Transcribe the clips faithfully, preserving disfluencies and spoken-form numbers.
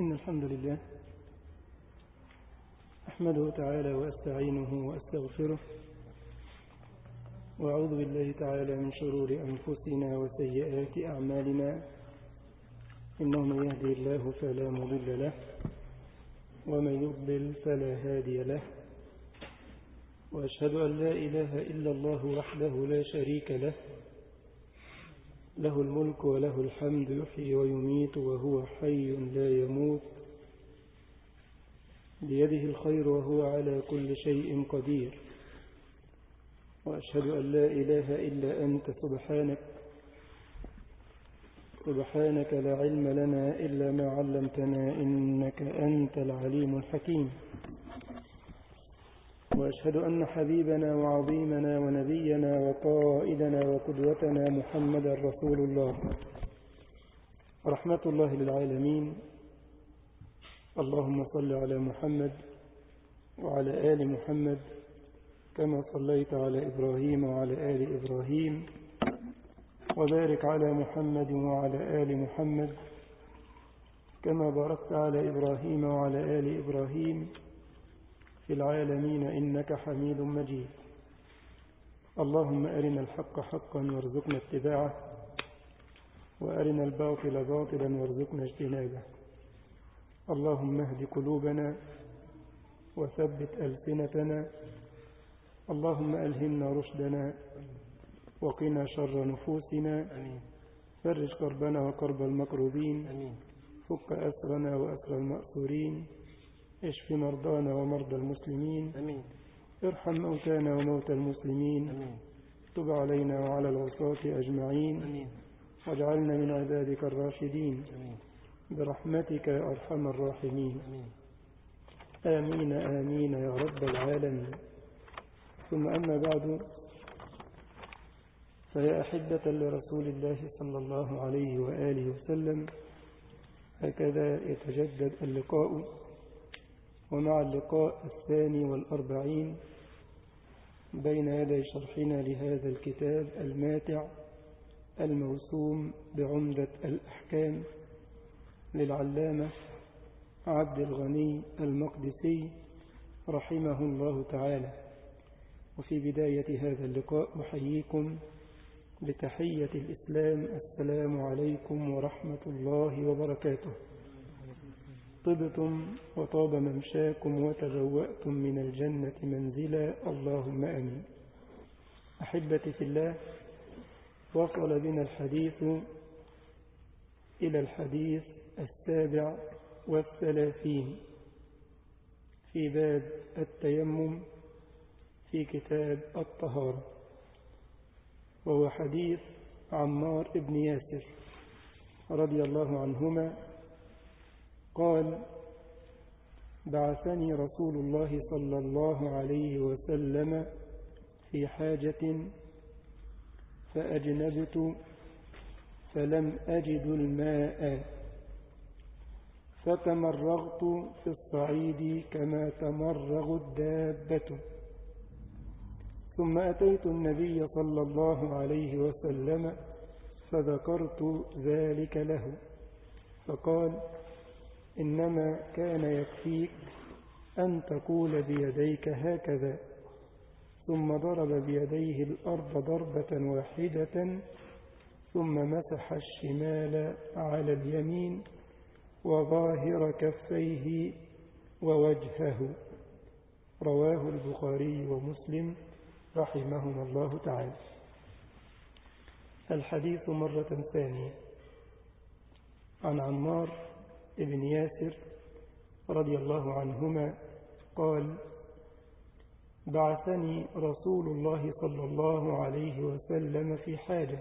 إن الحمد لله أحمده تعالى وأستعينه وأستغفره وأعوذ بالله تعالى من شرور أنفسنا وسيئات أعمالنا، إنه من يهدي الله فلا مضل له ومن يضلل فلا هادي له، وأشهد أن لا إله إلا الله وحده لا شريك له، له الملك وله الحمد، يحيي ويميت وهو حي لا يموت، بيده الخير وهو على كل شيء قدير. وأشهد أن لا إله إلا أنت سبحانك سبحانك لا علم لنا إلا ما علمتنا، إنك أنت العليم الحكيم. وأشهد أن حبيبنا وعظيمنا ونبينا وقائدنا وقدوتنا محمدا رسول الله، رحمة الله للعالمين. اللهم صل على محمد وعلى آل محمد كما صليت على إبراهيم وعلى آل إبراهيم، وبارك على محمد وعلى آل محمد كما باركت على إبراهيم وعلى آل إبراهيم في العالمين إنك حميد مجيد. اللهم أرنا الحق حقا وارزقنا اتباعه، وأرنا الباطل باطلا وارزقنا اجتنابه. اللهم اهد قلوبنا وثبت ألسنتنا، اللهم ألهمنا رشدنا وقنا شر نفوسنا، فرج كربنا وكرب المكروبين، فك أسرنا وأسر المأسورين، اشف مرضانا ومرضى المسلمين، ارحم موتانا وموتى المسلمين، تب علينا وعلى العصاة أجمعين، واجعلنا من عبادك الراشدين برحمتك يا أرحم الراحمين. آمين آمين يا رب العالمين. ثم أما بعد، فيا أحبة لرسول الله صلى الله عليه وآله وسلم، هكذا يتجدد اللقاء، ومع اللقاء الثاني والأربعين بين يدي شرحنا لهذا الكتاب الماتع الموسوم بعمدة الأحكام للعلامة عبد الغني المقدسي رحمه الله تعالى. وفي بداية هذا اللقاء أحييكم بتحية الإسلام، السلام عليكم ورحمة الله وبركاته. طبتم وطاب ممشاكم وتبوأتم من الجنة منزلا، اللهم آمين. أحبتي في الله، وصل بنا الحديث إلى الحديث السابع والثلاثين في باب التيمم في كتاب الطهارة، وهو حديث عمار بن ياسر رضي الله عنهما قال: بعثني رسول الله صلى الله عليه وسلم في حاجة فأجنبت فلم أجد الماء، فتمرغت في الصعيد كما تمرغ الدابة، ثم أتيت النبي صلى الله عليه وسلم فذكرت ذلك له، فقال: إنما كان يكفيك أن تقول بيديك هكذا، ثم ضرب بيديه الأرض ضربة واحدة، ثم مسح الشمال على اليمين وظاهر كفيه ووجهه. رواه البخاري ومسلم رحمهما الله تعالى. الحديث مرة ثانية عن عمار بن ياسر رضي الله عنهما قال: بعثني رسول الله صلى الله عليه وسلم في حاجة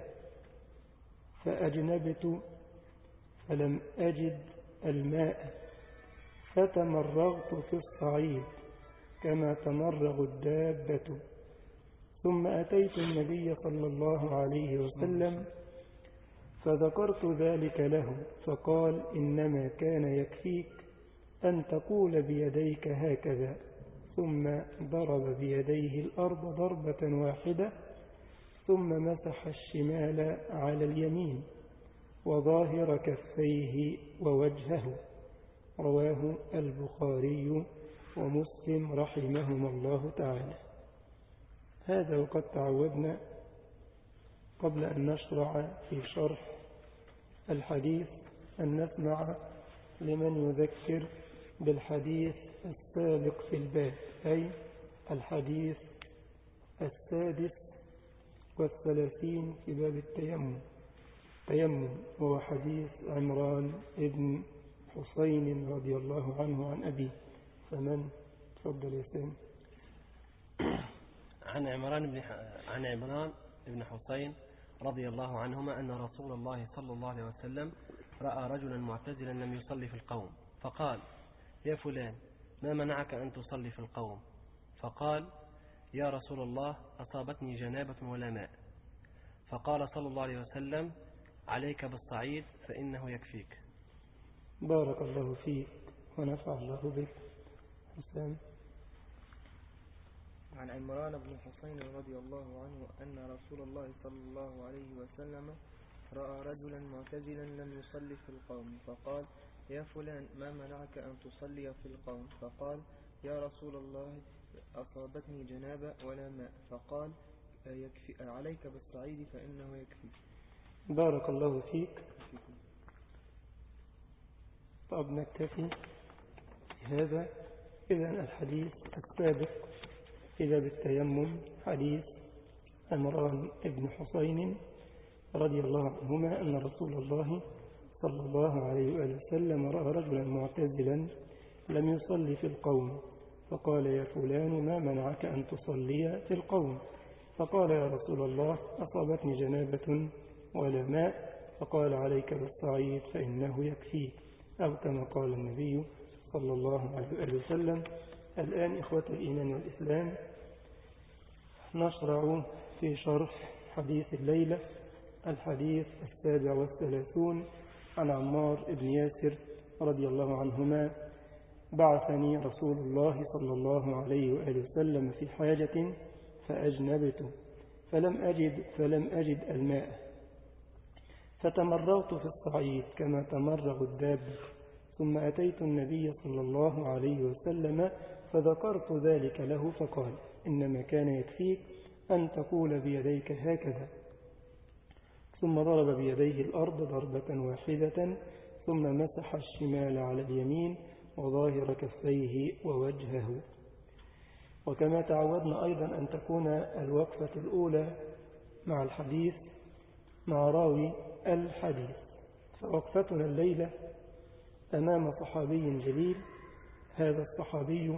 فأجنبت فلم أجد الماء، فتمرغت في الصعيد كما تمرغ الدابة، ثم أتيت النبي صلى الله عليه وسلم فذكرت ذلك له، فقال: إنما كان يكفيك أن تقول بيديك هكذا، ثم ضرب بيديه الأرض ضربة واحدة، ثم مسح الشمال على اليمين وظاهر كفيه ووجهه. رواه البخاري ومسلم رحمهما الله تعالى. هذا وقد تعودنا قبل أن نشرع في شرح الحديث أن نسمع لمن يذكر بالحديث السابق في الباب، أي الحديث السادس والثلاثين في باب التيمم تيمم وهو حديث عمران ابن حسين رضي الله عنه عن أبيه. فمن تفضل يا سامي. عن عمران بن عن عمران بن حسين رضي الله عنهما أن رسول الله صلى الله عليه وسلم رأى رجلا معتزلا لم يصلي في القوم، فقال: يا فلان، ما منعك أن تصلي في القوم؟ فقال: يا رسول الله، أصابتني جنابة ولا ماء. فقال صلى الله عليه وسلم: عليك بالصعيد فإنه يكفيك. بارك الله فيك ونفع الله بك. حسام. عن عمران بن حسين رضي الله عنه أن رسول الله صلى الله عليه وسلم رأى رجلا معتزلا لم يصلي في القوم، فقال: يا فلان، ما منعك أن تصلي في القوم؟ فقال: يا رسول الله، أصابتني جنابة ولا ماء. فقال: يكفي عليك بالصعيد فإنه يكفي. بارك الله فيك. طب نكتفي هذا. إذن الحديث السابق إذا بالتيمم حديث عمران بن حسين رضي الله عنهما أن رسول الله صلى الله عليه وآله وسلم رأى رجلا معتزلا لم يصلي في القوم، فقال: يا فلان، ما منعك أن تصلي في القوم؟ فقال: يا رسول الله، أصابتني جنابة ولا ماء. فقال: عليك بالصعيد فإنه يكفيك، أو كما قال النبي صلى الله عليه وآله وسلم. الآن إخوة الإيمان والإسلام نشرع في شرح حديث الليلة، الحديث السابع والثلاثون عن عمار بن ياسر رضي الله عنهما: بعثني رسول الله صلى الله عليه وآله وسلم في حاجة فأجنبت فلم أجد, فلم أجد الماء، فتمرغت في الصعيد كما تمرغ الدابة، ثم أتيت النبي صلى الله عليه وسلم فذكرت ذلك له، فقال: إنما كان يكفيك أن تقول بيديك هكذا. ثم ضرب بيديه الأرض ضربة واحدة، ثم مسح الشمال على اليمين وظاهر كفيه ووجهه. وكما تعودنا أيضا أن تكون الوقفة الأولى مع الحديث مع راوي الحديث. فوقفتنا الليلة أمام صحابي جليل. هذا الصحابي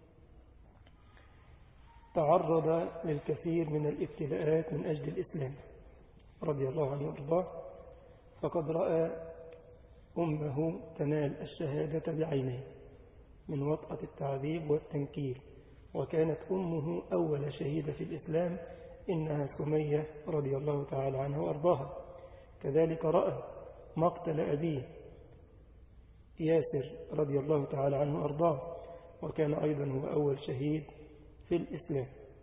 تعرض للكثير من الابتلاءات من أجل الإسلام رضي الله عنه وارضاه، فقد رأى أمه تنال الشهادة بعينيه من وطأة التعذيب والتنكيل، وكانت أمه أول شهيدة في الإسلام، إنها سمية رضي الله تعالى عنها وارضاها. كذلك رأى مقتل أبيه ياسر رضي الله تعالى عنه وارضاه، وكان أيضا هو أول شهيد في الإسلام.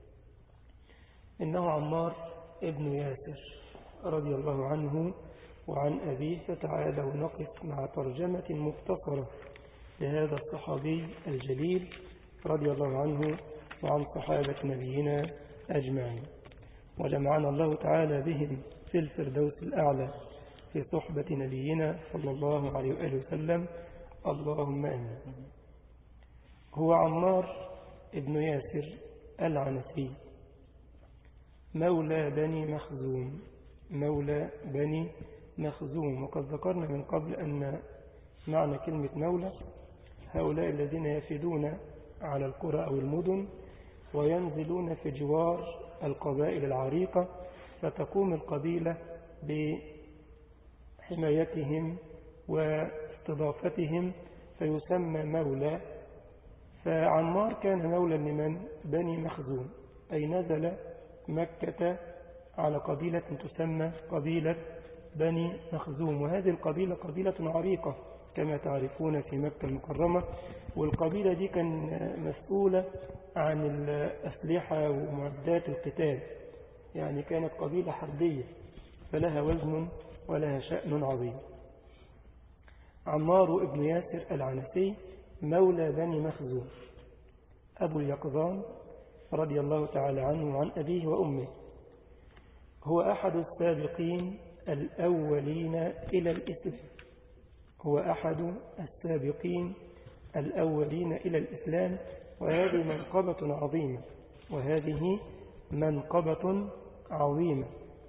إنه عمار ابن ياسر رضي الله عنه وعن أبيه. فتعالوا نقف مع ترجمة مختصرة لهذا الصحابي الجليل رضي الله عنه وعن صحابة نبينا أجمعين، وجمعنا الله تعالى بهم في الفردوس الأعلى في صحبة نبينا صلى الله عليه وآله وسلم، اللهم آمين. هو عمار ابن ياسر العنسي مولى بني مخزوم مولى بني مخزوم. وقد ذكرنا من قبل أن معنى كلمة مولى هؤلاء الذين يفدون على القرى أو المدن وينزلون في جوار القبائل العريقة، فتقوم القبيلة بحمايتهم واستضافتهم فيسمى مولى. فعمار كان مولى لمن؟ بني مخزوم، أي نزل مكة على قبيلة تسمى قبيلة بني مخزوم. وهذه القبيلة قبيلة عريقة كما تعرفون في مكة المكرمة، والقبيلة دي كان مسؤولة عن الأسلحة ومعدات القتال، يعني كانت قبيلة حربية فلها وزن ولها شأن عظيم. عمار بن ياسر العنسي مولى بني مخزوم أبو اليقظان رضي الله تعالى عنه وعن أبيه وأمه. هو أحد السابقين الأولين إلى الإسلام هو أحد السابقين الأولين إلى الإسلام وهذه منقبة عظيمة وهذه منقبة عظيمة.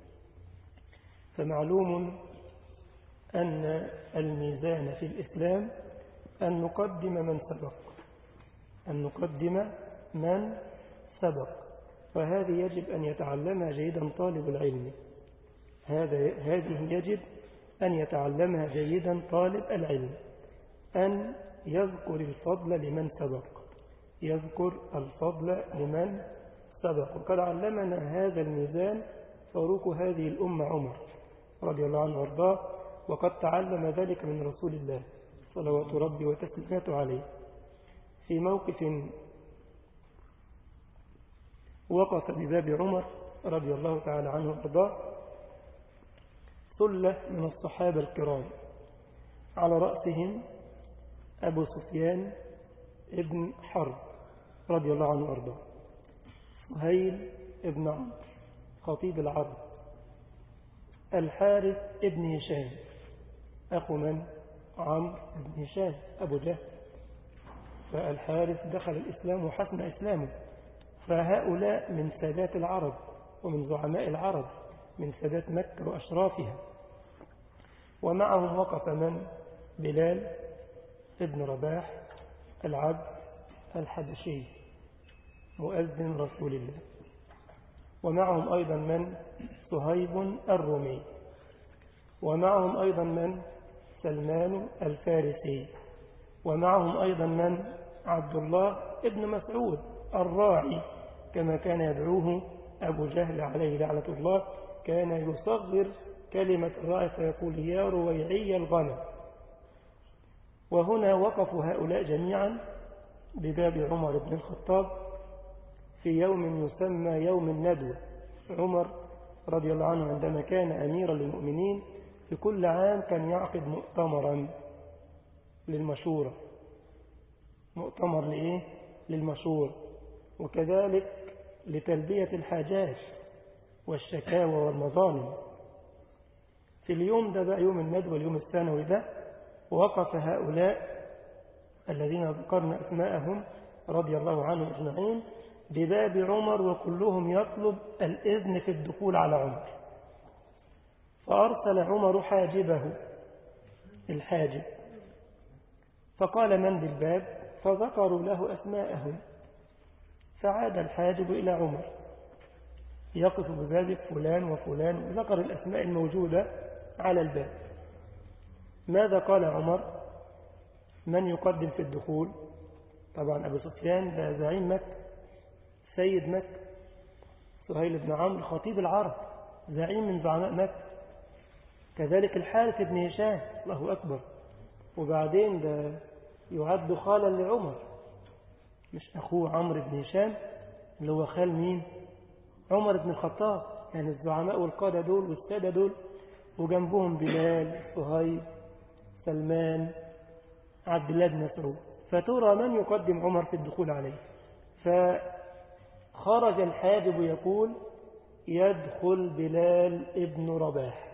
فمعلوم أن الميزان في الإسلام أن نقدم من سبق أن نقدم من سبق وهذه يجب أن يتعلمها جيدا طالب العلم هذا هذه يجب أن يتعلمها جيدا طالب العلم أن يذكر الفضل لمن سبق يذكر الفضل لمن سبق. وقد علمنا هذا الميزان فاروق هذه الأمة عمر رضي الله عنه وارضاه وقد تعلم ذلك من رسول الله صلوات ربي وتسليماته عليه في موقف وقف بباب عمر رضي الله تعالى عنه وارضاه ثلة من الصحابة الكرام على رأسهم أبو سفيان ابن حرب رضي الله عنه وارضاه سهيل ابن عمرو خطيب العرب الحارث ابن هشام أخو من؟ عمرو بن هشام أبو جهل. فالحارث دخل الإسلام وحسن إسلامه فهؤلاء من سادات العرب ومن زعماء العرب من سادات مكة وأشرافها. ومعهم وقف من؟ بلال ابن رباح العبد الحبشي مؤذن رسول الله. ومعهم أيضا من؟ صهيب الرومي. ومعهم أيضا من؟ سلمان الفارسي. ومعهم أيضا من؟ عبد الله ابن مسعود الراعي كما كان يدعوه أبو جهل عليه لعنة الله كان يصغر كلمة الراعي فيقول يا رويعي الغنم. وهنا وقفوا هؤلاء جميعا بباب عمر بن الخطاب في يوم يسمى يوم الندوة. عمر رضي الله عنه عندما كان أميرا للمؤمنين في كل عام كان يعقد مؤتمرا للمشورة مؤتمر لإيه؟ للمشورة وكذلك لتلبية الحاجات والشكاوى والمظالم. في اليوم ده بقى يوم الندوة اليوم الثانوي ده وقف هؤلاء الذين ذكرنا أسماءهم رضي الله عنهم أجمعين بباب عمر وكلهم يطلب الإذن في الدخول على عمر. فأرسل عمر حاجبه الحاجب فقال من بالباب فذكروا له أسماءهم فعاد الحاجب إلى عمر يقف بباب فلان وفلان وذكر الأسماء الموجودة على الباب. ماذا قال عمر؟ من يقدم في الدخول؟ طبعا أبو سفيان ده زعيم مكة سيد مكة سهيل بن عمرو خطيب العرب زعيم من زعماء مكة. كذلك الحارث بن هشام الله أكبر وبعدين ده يعد خالا لعمر مش أخوه عمرو بن هشام اللي هو خال مين؟ عمر بن الخطاب. يعني الزعماء والقادة دول والسادة دول وجنبهم بلال صهيب سلمان عبد الله بن مسعود. فترى من يقدم عمر في الدخول عليه. فخرج الحاجب يقول يدخل بلال ابن رباح.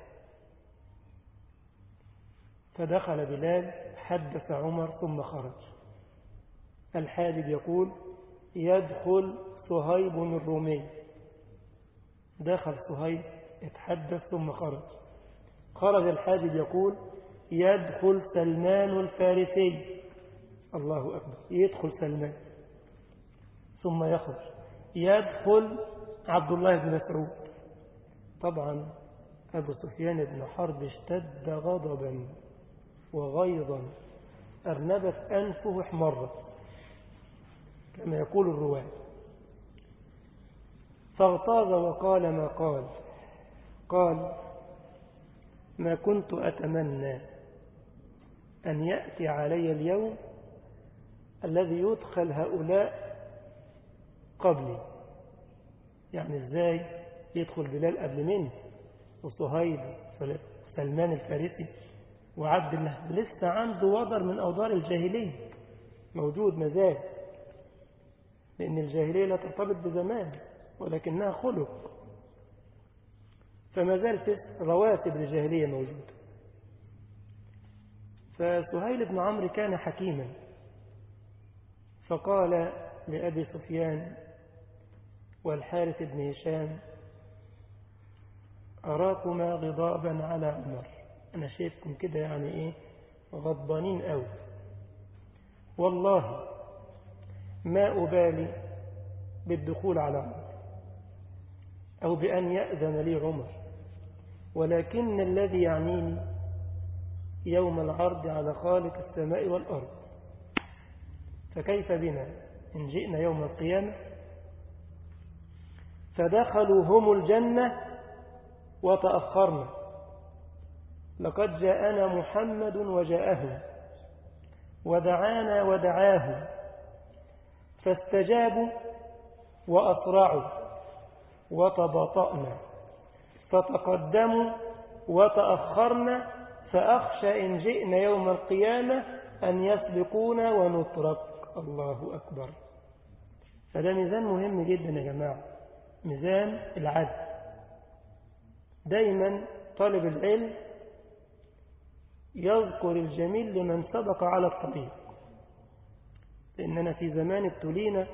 فدخل بلال حدث عمر ثم خرج. الحاجب يقول يدخل صهيب الرومي. دخل صهيب اتحدث ثم خرج. خرج الحاجب يقول يدخل سلمان الفارسي. الله أكبر يدخل سلمان ثم يخرج. يدخل عبد الله بن مسعود. طبعا أبو سفيان بن حرب اشتد غضبا وغيظا أرنبت أنفه احمرت كما يقول الرواة. فاغتاظ وقال ما قال قال ما كنت أتمنى أن يأتي علي اليوم الذي يدخل هؤلاء قبلي. يعني ازاي يدخل بلال قبل مني وصهيب سلمان الفارسي وعبد الله لسه عنده وضر من أوضار الجاهلية موجود مازال، لأن الجاهلية لا ترتبط بزمان ولكنها خلق، فما زال في رواتب الجاهلية موجودة. فسهيل بن عمرو كان حكيما، فقال لأبي سفيان والحارث بن هشام: أراكما غضابا على عمر، أنا شايفكم كده يعني إيه غضبانين أوي، والله ما أبالي بالدخول على عمر أو بأن يأذن لي عمر، ولكن الذي يعنيني يوم العرض على خالق السماء والأرض، فكيف بنا إن جئنا يوم القيامة فدخلوا هم الجنة وتأخرنا، لقد جاءنا محمد وجاءهم ودعانا ودعاهم فاستجابوا وأسرعوا وتباطأنا فتقدموا وتأخرنا، فأخشى إن جئنا يوم القيامة أن يسبقونا ونترك. الله أكبر. فده ميزان مهم جدا يا جماعة، ميزان العدل. دايما طالب العلم يذكر الجميل لمن سبق على الطريق، لأننا في زمان ابتلينا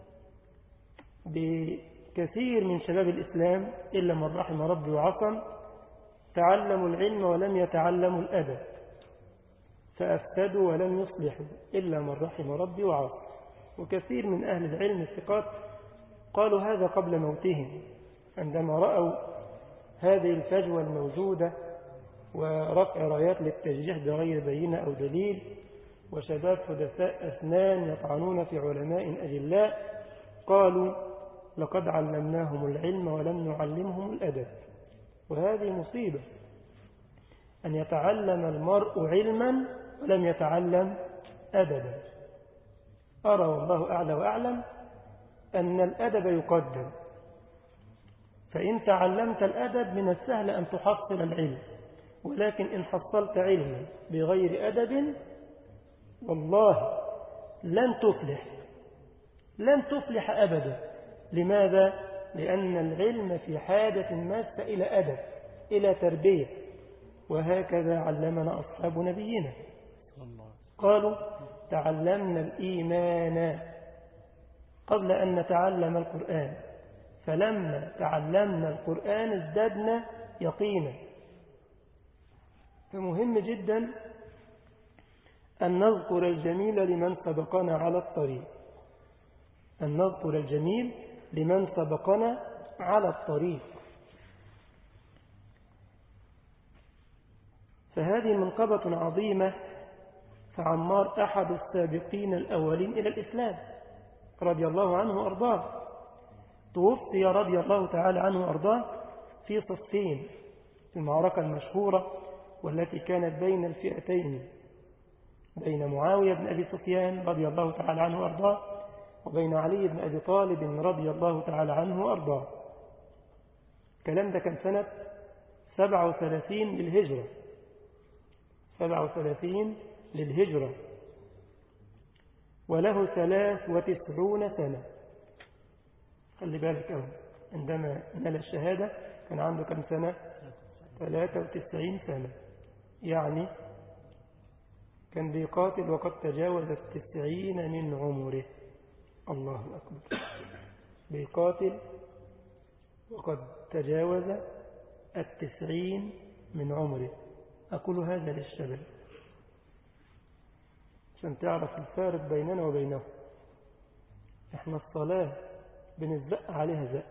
بكثير من شباب الإسلام إلا من رحم ربي وعصم تعلموا العلم ولم يتعلموا الأدب، فأفسدوا ولم يصلحوا إلا من رحم ربي وعصم. وكثير من أهل العلم الثقات قالوا هذا قبل موتهم، عندما رأوا هذه الفجوة الموجودة ورفع رايات للتجريح بغير بينة أو دليل، وشباب حدثاء أسنان يطعنون في علماء أجلاء، قالوا لقد علمناهم العلم ولم نعلمهم الأدب. وهذه مصيبة، أن يتعلم المرء علما ولم يتعلم أدبا. أرى والله أعلى وأعلم أن الأدب يقدم، فإن تعلمت الأدب من السهل أن تحصل العلم، ولكن إن حصلت علما بغير أدب والله لن تفلح، لن تفلح أبدا. لماذا؟ لأن العلم في حاجة ماسة إلى أدب، إلى تربية. وهكذا علمنا أصحاب نبينا، قالوا تعلمنا الإيمان قبل أن نتعلم القرآن، فلما تعلمنا القرآن ازددنا يقينا. فمهم جدا أن نذكر الجميل لمن سبقنا على الطريق، أن نذكر الجميل لمن سبقنا على الطريق. فهذه منقبة عظيمة. فعمار أحد السابقين الأولين إلى الإسلام رضي الله عنه وأرضاه، توفي رضي الله تعالى عنه وأرضاه في صفين، في المعركة المشهورة والتي كانت بين الفئتين، بين معاوية بن أبي سفيان رضي الله تعالى عنه وأرضاه وبين علي بن أبي طالب رضي الله تعالى عنه وأرضاه. الكلام ده كان سنة سبعة وثلاثين للهجرة، سبعة وثلاثين للهجرة، وله ثلاث وتسعون سنة. خلي بالك أهو، عندما نال الشهادة كان عنده كم سنة؟ ثلاثة وتسعين سنة، يعني كان بيقاتل وقد تجاوز التسعين من عمره. الله أكبر. بيقاتل وقد تجاوز التسعين من عمره. أقول هذا للشباب عشان تعرف الفارق بيننا وبينه. احنا الصلاة بنزق عليها زق،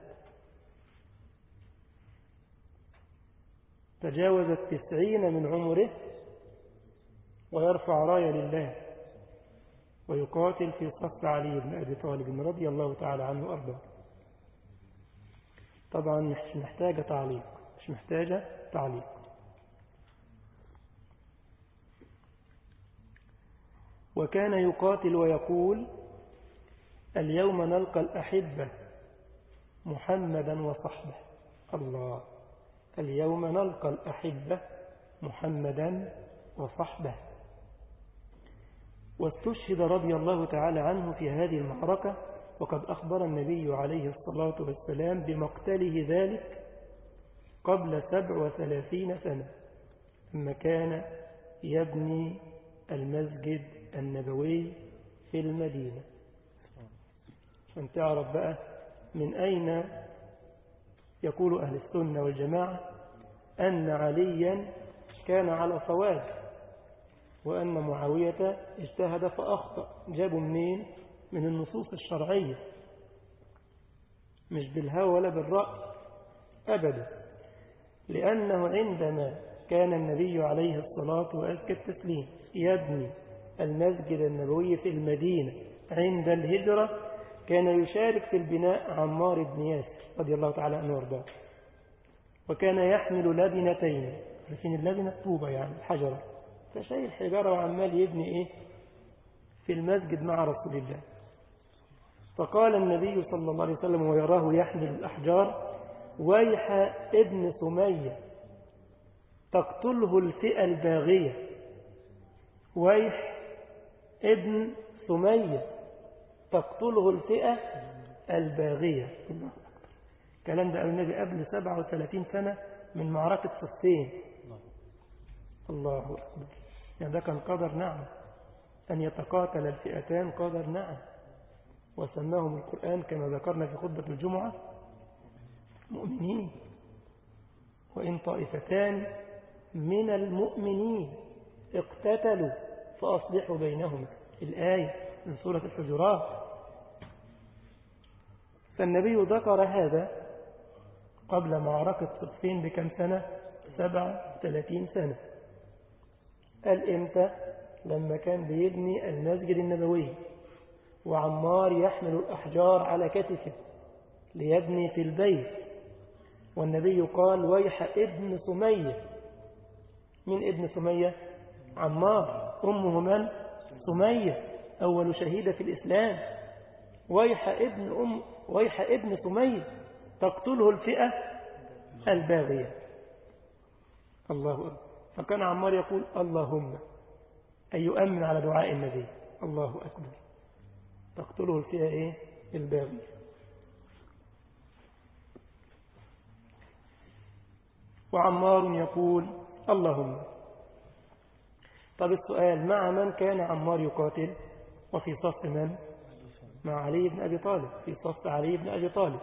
تجاوز التسعين من عمره ويرفع راية لله ويقاتل في صف علي بن أبي طالب رضي الله تعالى عنه وأرضاه. طبعا مش محتاجة تعليق، مش محتاجة تعليق. وكان يقاتل ويقول اليوم نلقى الأحبة محمدا وصحبه. الله، اليوم نلقى الأحبة محمدا وصحبه. واستشهد رضي الله تعالى عنه في هذه المعركة، وقد أخبر النبي عليه الصلاة والسلام بمقتله ذلك قبل سبع وثلاثين سنة لما كان يبني المسجد النبوي في المدينة. عشان تعرف بقى من أين يقول أهل السنة والجماعة أن عليا كان على صواب وأن معاوية اجتهد فأخطأ. جابوا منين؟ من النصوص الشرعية، مش بالهوى ولا بالرأي أبدا. لأنه عندما كان النبي عليه الصلاة وأزكى التسليم يبني المسجد النبوي في المدينة عند الهجرة، كان يشارك في البناء عمار بن ياسر رضي الله تعالى عنه وارضاه، وكان يحمل لبنتين. عارفين اللبنة طوبة يعني الحجرة، فشايل حجارة وعمال يبني إيه في المسجد مع رسول الله. فقال النبي صلى الله عليه وسلم ويراه يحمل الأحجار: ويح ابن سمية تقتله الفئة الباغية. ويح ابن سمية تقتله الفئة الباغية. الكلام ده قال النبي قبل سبعة وثلاثين سنة من معركة صفين. الله أكبر. يعني ده كان قدر نعم أن يتقاتل الفئتان، قدر نعم. وسماهم القرآن كما ذكرنا في خطبة الجمعة مؤمنين. وإن طائفتان من المؤمنين اقتتلوا فأصلحوا بينهما، الآية من سورة الحجرات. فالنبي ذكر هذا قبل معركة صفين بكم سنة؟ سبع وثلاثين سنة. قال إمتى؟ لما كان بيبني المسجد النبوي وعمار يحمل الأحجار على كتفه ليبني في البيت، والنبي قال: ويح ابن سمية. من ابن سمية؟ عمار. أمه من؟ سمية، أول شهيدة في الإسلام. ويح ابن أم ويح ابن سمية تقتله الفئة الباغية. الله أكبر. فكان عمار يقول: اللهم، أي يؤمن على دعاء النبي. الله أكبر. تقتله الفئة إيه؟ الباغية. وعمار يقول: اللهم. طب السؤال: مع من كان عمار يقاتل؟ وفي صف من؟ مع علي بن أبي طالب، في صف علي بن أبي طالب.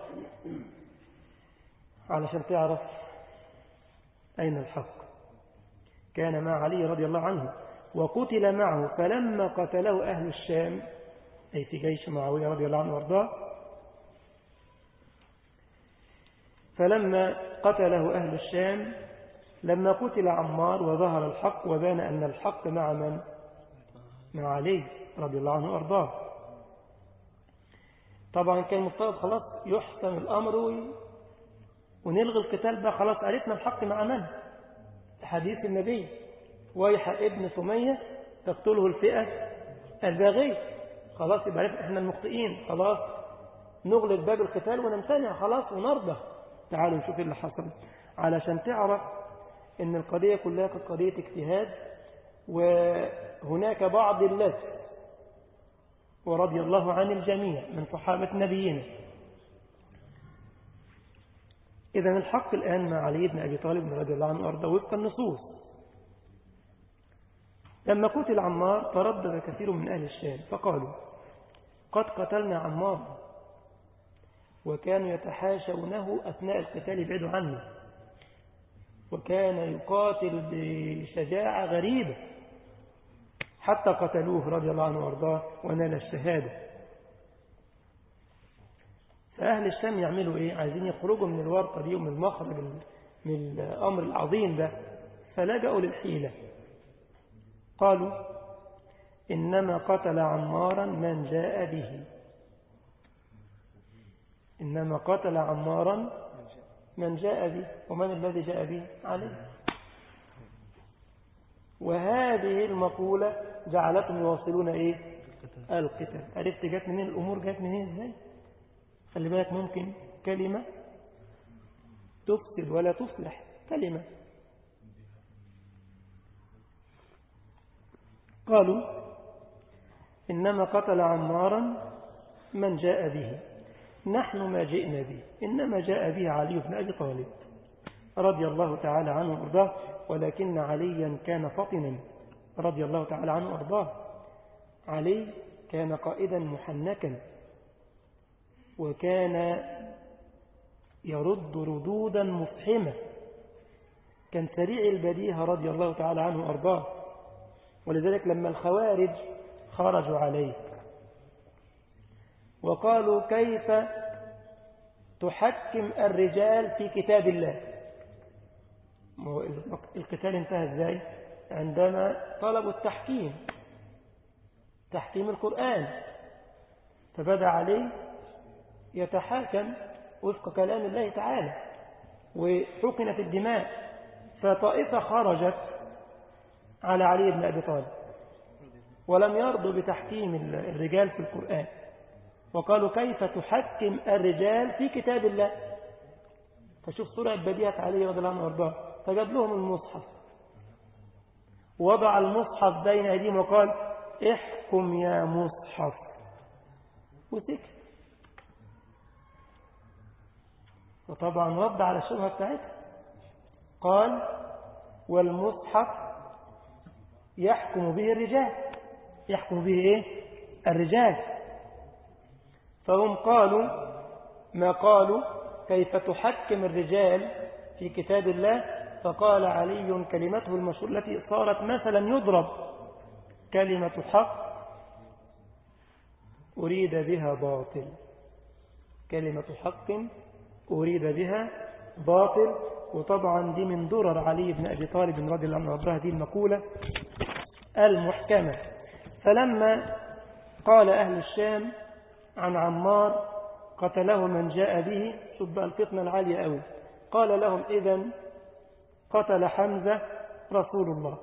علشان تعرف أين الحق. كان مع علي رضي الله عنه وقتل معه، فلما قتله أهل الشام، أي في جيش معاوية رضي الله عنه وارضاه، فلما قتله أهل الشام، لما قتل عمار وظهر الحق وبان أن الحق مع من؟ مع علي رضي الله عنه وارضاه. طبعا كان مفترض خلاص يحسم الأمر ونلغي القتال بقى، خلاص عرفنا الحق مع من؟ حديث النبي: ويح ابن سمية تقتله الفئة الباغية. خلاص يبقى عرفنا احنا المخطئين، خلاص نغلق باب القتال ونمتنع خلاص ونرضى. تعالوا نشوف اللي حصل علشان تعرف ان القضية كلها قضية اجتهاد، وهناك بعض اللذ. ورضي الله عن الجميع من صحابة نبينا. إذن الحق الآن مع علي بن أبي طالب رضي الله عنه وارضاه وفق النصوص. لما قتل عمار تردد كثير من أهل الشام فقالوا: قد قتلنا عمار، وكانوا يتحاشونه أثناء القتال يبعدوا عنه، وكان يقاتل بشجاعة غريبة حتى قتلوه رضي الله عنه وارضاه ونال الشهادة. فأهل الشام يعملوا إيه؟ عايزين يخرجوا من الورطة دي ومن المخرج من الأمر العظيم ده، فلجأوا للحيلة. قالوا: إنما قتل عمارا من جاء به. إنما قتل عمارا من جاء به. ومن الذي جاء به؟ عليه. وهذه المقولة جعلتهم يواصلون إيه؟ القتال. عرفت جات منين الأمور؟ جات منين إزاي؟ خلي بالك، ممكن كلمة تفسد ولا تصلح. كلمة قالوا إنما قتل عمارا من جاء به، نحن ما جئنا به، إنما جاء به علي بن أبي طالب رضي الله تعالى عنه وأرضاه، ولكن عليا كان فطنا رضي الله تعالى عنه وأرضاه. علي كان قائدا محنكا، وكان يرد ردودا مفحمة، كان سريع البديهة رضي الله تعالى عنه وأرضاه. ولذلك لما الخوارج خرجوا عليه وقالوا كيف تحكم الرجال في كتاب الله، القتال انتهى ازاي؟ عندما طلبوا التحكيم، تحكيم القرآن، فبدأ عليه يتحاكم وفق كلام الله تعالى وحقنت الدماء، فطائفة خرجت على علي بن أبي طالب ولم يرضوا بتحكيم الرجال في القرآن، وقالوا كيف تحكم الرجال في كتاب الله. فشوف سرعة بديهة علي رضي الله عنه وارضاه، فجاب لهم المصحف، وضع المصحف بين أيديهم وقال احكم يا مصحف، وسكت. وطبعا رد على الشبهة بتاعتها، قال والمصحف يحكم به الرجال، يحكم به ايه؟ الرجال. فهم قالوا ما قالوا كيف تحكم الرجال في كتاب الله، فقال علي كلمته المشهورة التي صارت مثلا يضرب، كلمة حق أريد بها باطل، كلمة حق أريد بها باطل. وطبعا دي من درر علي بن أبي طالب رضي الله عنه وارضاه، دي المقولة المحكمة. فلما قال أهل الشام عن عمار قتله من جاء به، شوف بقى الفتنة العالية أوي، قال لهم إذن قتل حمزة رسول الله،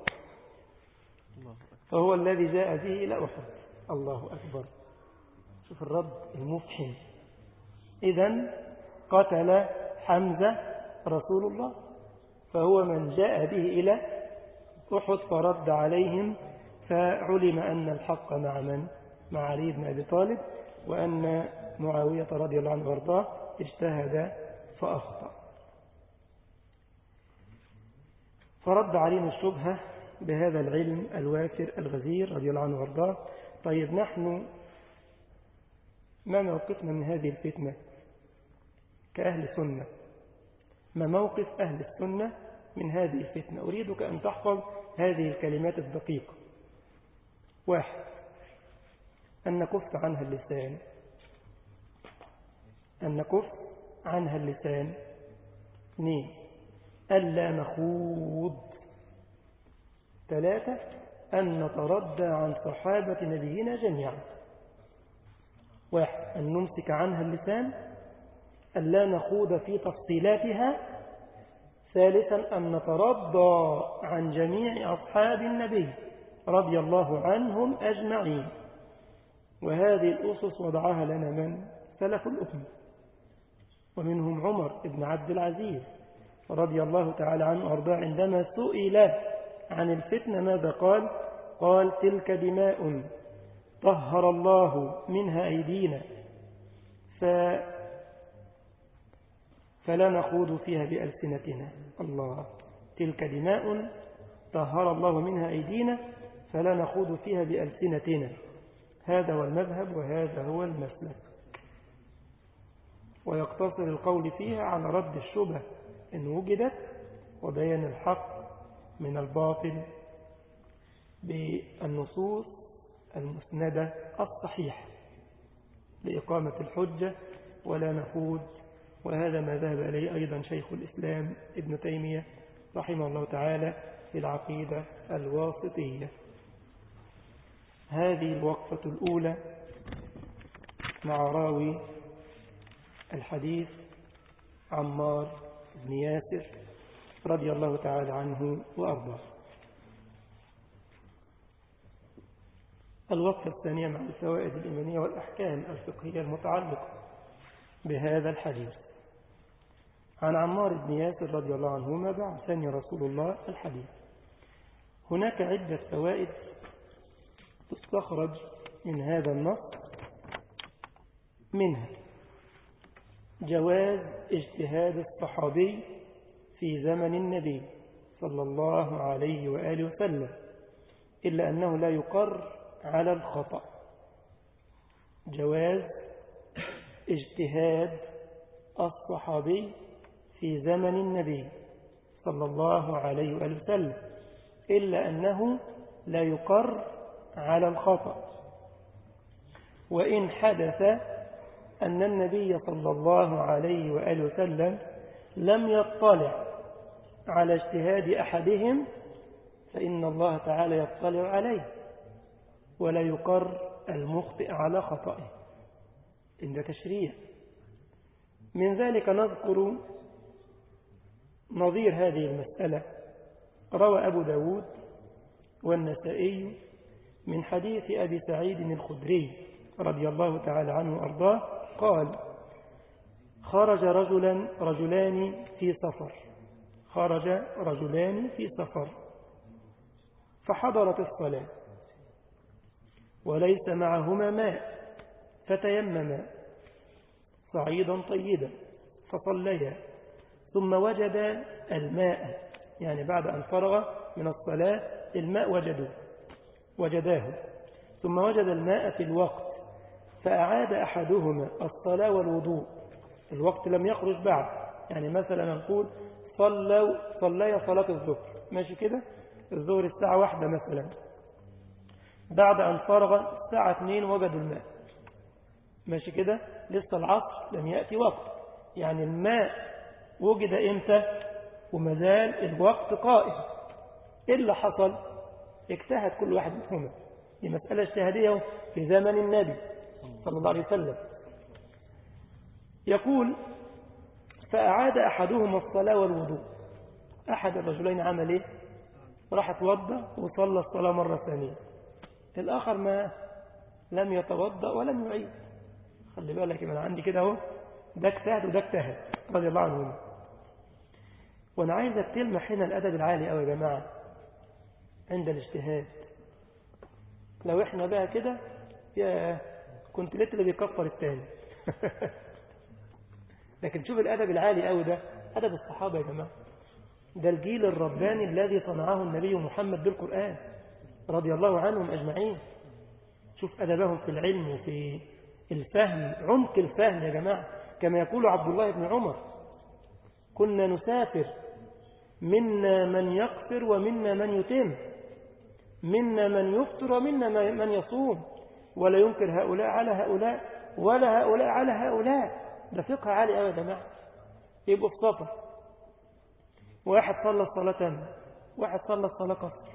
فهو الذي جاء به إلى أحد. الله أكبر، شوف الرد المفحم، إذن قتل حمزة رسول الله فهو من جاء به إلى أحد. فرد عليهم، فعلم أن الحق مع من؟ مع علي بن أبي طالب، وأن معاوية رضي الله عنه وارضاه اجتهد فأخطأ. فرد علينا الشبهة بهذا العلم الوافر الغزير رضي الله عنه وارضاه. طيب نحن ما موقفنا من هذه الفتنة كأهل سنة؟ ما موقف أهل السنة من هذه الفتنة؟ أريدك أن تحفظ هذه الكلمات الدقيقة. واحد، أن نكف عنها اللسان، أن نكف عنها اللسان. اثنين، ألا نخوض. ثلاثة، أن نتردى عن صحابة نبينا جميعا. واحد، أن نمسك عنها اللسان، ألا نخوض في تفصيلاتها. ثالثا، أن نترضى عن جميع أصحاب النبي رضي الله عنهم أجمعين. وهذه الأسس وضعها لنا من؟ سلف الأمة، ومنهم عمر بن عبد العزيز رضي الله تعالى عنه وأرضاه، عندما سئل عن الفتنة ماذا قال؟ قال تلك دماء طهر الله منها أيدينا ف فلا نخوض فيها بألسنتنا. الله، تلك دماء طهر الله منها أيدينا فلا نخوض فيها بألسنتنا. هذا هو المذهب وهذا هو المسلك. ويقتصر القول فيها على رد الشبهة إن وجدت، وبيان الحق من الباطل بالنصوص المسندة الصحيحة لإقامة الحجة، ولا نخوض. وهذا ما ذهب إليه أيضا شيخ الإسلام ابن تيمية رحمه الله تعالى في العقيدة الواسطية. هذه الوقفة الأولى مع راوي الحديث عمار بن ياسر رضي الله تعالى عنه وأرضاه. الوقفة الثانية مع الفوائد الإيمانية والأحكام الفقهية المتعلقة بهذا الحديث. عن عمار بن ياسر رضي الله عنهما بعثني رسول الله الحديث. هناك عدة فوائد يستخرج من هذا النص منها جواز اجتهاد الصحابي في زمن النبي صلى الله عليه وآله وسلم، إلا أنه لا يقر على الخطأ. جواز اجتهاد الصحابي في زمن النبي صلى الله عليه وآله وسلم، إلا أنه لا يقر على الخطأ. وإن حدث أن النبي صلى الله عليه وآله وسلم لم يطلع على اجتهاد أحدهم فإن الله تعالى يطلع عليه ولا يقر المخطئ على خطئه. إن تشريع. من ذلك نذكر نظير هذه المسألة. روى أبو داود والنسائي من حديث أبي سعيد الخدري رضي الله تعالى عنه وأرضاه قال: خرج رجلا رجلان في سفر خرج رجلان في سفر فحضرت الصلاة وليس معهما ماء فتيمما صعيدا طيبا فصليا، ثم وجد الماء، يعني بعد أن فرغ من الصلاة الماء وجدوه وجداه ثم وجد الماء في الوقت فأعاد أحدهما الصلاة والوضوء. الوقت لم يخرج بعد، يعني مثلا نقول صلوا صلي صلاة الظهر، ماشي كده، الظهر الساعة واحدة مثلا، بعد أن فرغ الساعة اثنين وجدوا الماء، ماشي كده، لسه العصر لم يأتي وقت، يعني الماء وجد إمتى ومازال الوقت قائم. إيه اللي حصل؟ اجتهد كل واحد منهما، دي مسألة اجتهادية في زمن النبي صلى الله عليه وسلم. يقول: فأعاد أحدهما الصلاة والوضوء. أحد الرجلين عمل إيه؟ راح اتوضى وصلى الصلاة مرة ثانية. الآخر ما لم يتوضأ ولم يعيد. خلي بالك من عندي كده اهو، ده اجتهد وده اجتهد رضي الله عنهم. وانا عايزك تلمح هنا الادب العالي قوي يا جماعه عند الاجتهاد. لو احنا بقى كده يا كنت لقيت اللي بيكفر الثاني. لكن شوف الادب العالي قوي ده، ادب الصحابه يا جماعه. ده الجيل الرباني الذي صنعه النبي محمد بالقرآن رضي الله عنهم اجمعين. شوف ادبهم في العلم وفي الفهم، عمق الفهم يا جماعه. كما يقول عبد الله بن عمر: كنا نسافر منا من يقصر ومنا من يتم، منا من يفطر ومنا من يصوم، ولا ينكر هؤلاء على هؤلاء ولا هؤلاء على هؤلاء. ده فقه عالي قوي يا جماعه. يبقوا في سفر، واحد صلى الصلاه تامه، واحد صلى الصلاه قصر،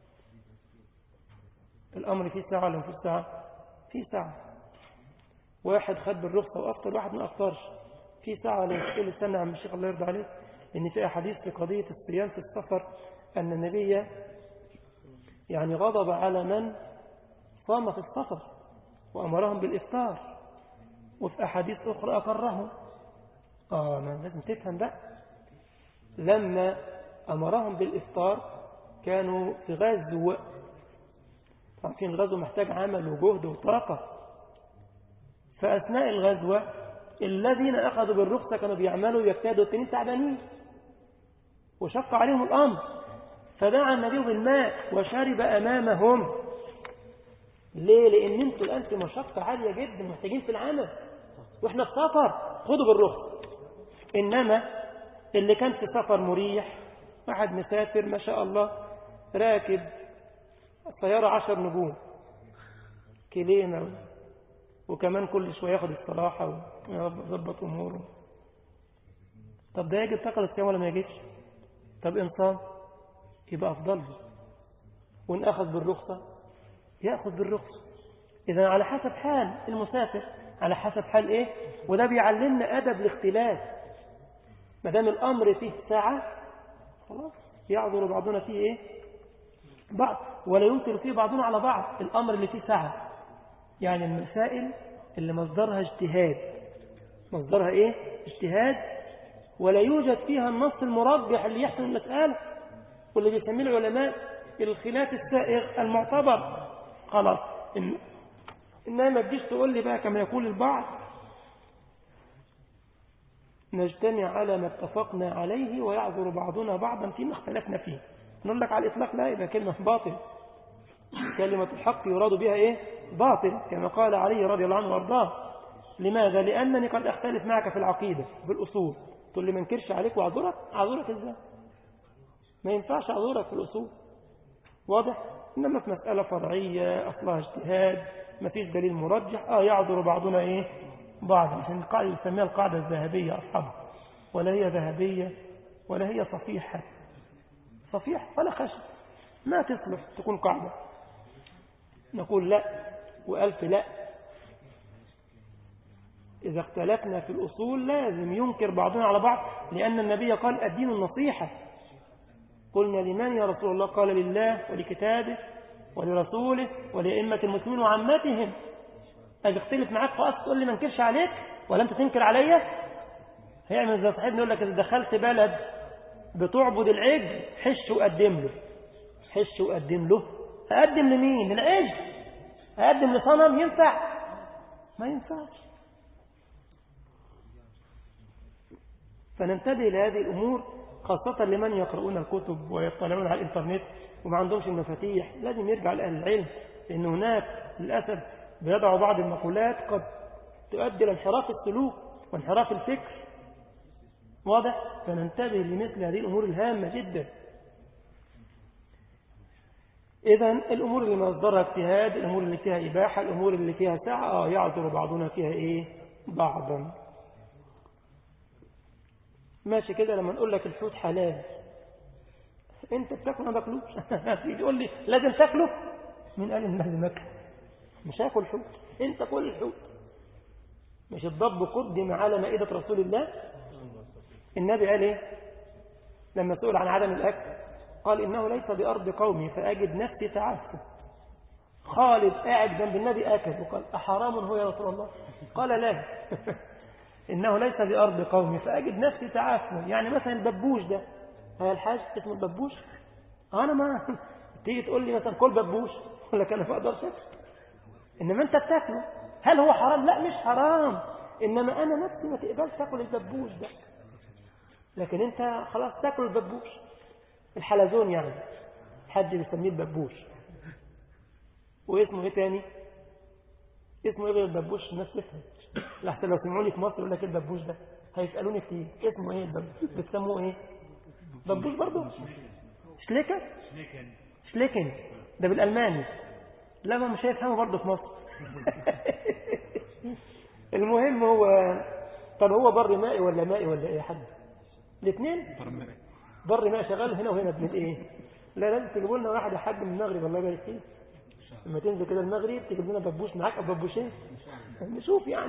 الامر فيه ساعه ولا فيه ساعه؟ فيه ساعه. واحد خد بالرخصه وافطر، واحد ما افطرش، في ساعه ولا يقول استنى يا عم الشيخ الله يرضى عليك، ان في احاديث في قضيه الصيام في السفر ان النبي يعني غضب على من صام في السفر وامرهم بالافطار، وفي احاديث اخرى اقرهم. اه ما لازم تفهم بقى. لما امرهم بالافطار كانوا في غزو، عارفين الغزو محتاج عمل وجهد وطاقه، فاثناء الغزوه الذين أخذوا بالرخصة كانوا بيعملوا يجتهدوا، التنين تعبانين وشق عليهم الأمر، فدعا النبي بالماء وشرب أمامهم. ليه؟ لأن انتوا الآن في مشقة عالية جدا، محتاجين في العمل، وإحنا في سفر، خدوا بالرخصة. إنما اللي كان في سفر مريح، واحد مسافر ما شاء الله راكب الطيارة عشر نجوم كلينا، وكمان كل شوية ياخد الصراحة ويضبط أموره. طب ده يجب تقل الصيام ولا ما يجبش؟ طب إن صام يبقى أفضل له، وإن أخذ بالرخصة يأخذ بالرخصة. إذا على حسب حال المسافر، على حسب حال إيه؟ وده بيعلمنا أدب الاختلاف. ما دام الأمر فيه ساعة خلاص يعذر بعضنا فيه إيه؟ بعض، ولا ينكر فيه بعضنا على بعض. الأمر اللي فيه ساعة، يعني المسائل اللي مصدرها اجتهاد، مصدرها ايه؟ اجتهاد، ولا يوجد فيها النص المرجح اللي يحسن المسألة، واللي بيسميه العلماء الخلاف السائغ المعتبر. خلاص إن إنها ما تجيش تقول لي بقى كما يقول البعض نجتمع على ما اتفقنا عليه ويعذر بعضنا بعضا فيما اختلفنا فيه. نقول لك على الإطلاق لا، يبقى كلمة باطل، كلمة الحق يراد بها إيه؟ باطل، كما قال علي رضي الله عنه وارضاه. لماذا؟ لأنني قد أختلف معك في العقيدة في الأصول، تقول لي ما انكرش عليك وأعذرك. أعذرك إزاي؟ ما ينفعش أعذرك في الأصول، واضح؟ إنما في مسألة فرعية أصلها اجتهاد ما فيش دليل مرجح آه يعذر بعضنا إيه؟ بعض. عشان القاعدة يسميها القاعدة الذهبية أصحابها، ولا هي ذهبية ولا هي صفيحة. صفيح ولا خشب، ما تصلح تكون قاعدة. نقول لا وألف لا. إذا اختلفنا في الأصول لازم ينكر بعضنا على بعض، لأن النبي قال الدين النصيحة. قلنا لمن يا رسول الله؟ قال لله ولكتابه ولرسوله ولأئمة المسلمين وعامتهم. أجي اختلف معاك خلاص تقول لي ما انكرش عليك ولا أنت تنكر عليا؟ هيعمل زي صاحبنا يقول لك إذا دخلت بلد بتعبد العجل حش وقدم له. حش وقدم له، أقدم لمين؟ للعجل؟ أقدم لصنم؟ ينفع؟ ما ينفعش. فننتبه لهذه الأمور، خاصة لمن يقرؤون الكتب ويطلعون على الإنترنت وما عندهمش المفاتيح. لازم يرجع لأهل العلم، لأن هناك للأسف بيضعوا بعض المقولات قد تؤدي لانحراف السلوك وانحراف الفكر، واضح؟ فننتبه لمثل هذه الأمور الهامة جدا. إذن الأمور اللي مصدرها اجتهاد، الأمور اللي فيها إباحة، الأمور اللي فيها سعة آه يعذر بعضنا فيها إيه؟ بعضا. ماشي كده. لما نقول لك الحوت حلال انت بتاكله ما باكلوش يقول لي لازم تاكله. مين قال ان لازم اكله؟ مش هاكل حوت، انت كل الحوت. مش الضب قدم على مائدة رسول الله؟ النبي قال ايه لما سئل عن عدم الاكل؟ قال انه ليس بارض قومي فاجد نفسي تعافى. خالد قاعد جنب النبي اكل وقال احرام هو يا رسول الله؟ قال لا إنه ليس بأرض قومي فأجد نفسي تعافى. يعني مثلا الببوش ده، هل الحاج اسمه الببوش؟ أنا ما تيجي تقول لي مثلا كل ببوش ولا كان ما أقدرش أكل. إنما أنت بتاكله، هل هو حرام؟ لا مش حرام، إنما أنا نفسي ما تقبلش تاكل الببوش ده، لكن أنت خلاص تاكل الببوش. الحلزون يعني حد بيسميه الببوش. واسمه إيه تاني؟ اسمه إيه غير الببوش؟ الناس تفهم. لحتى لو سمعوني في مصر يقول لك ايه الببوش ده، هيسألوني كتير اسمه ايه الببوش؟ بتسموه ايه؟ ببوش برضه؟ شليكن؟ شليكن ده بالألماني. لا ما مش هيفهمه برضه في مصر. المهم هو طب هو بر مائي ولا مائي ولا ايه يا حد؟ الاثنين بر مائي شغال هنا وهنا ابن ايه. لا لازم تجيبوا لنا واحد يا حاج من المغرب الله يبارك فيه. لما تنزل كده المغرب تجيب لنا ببوش معاك او ببوشين نشوف يعني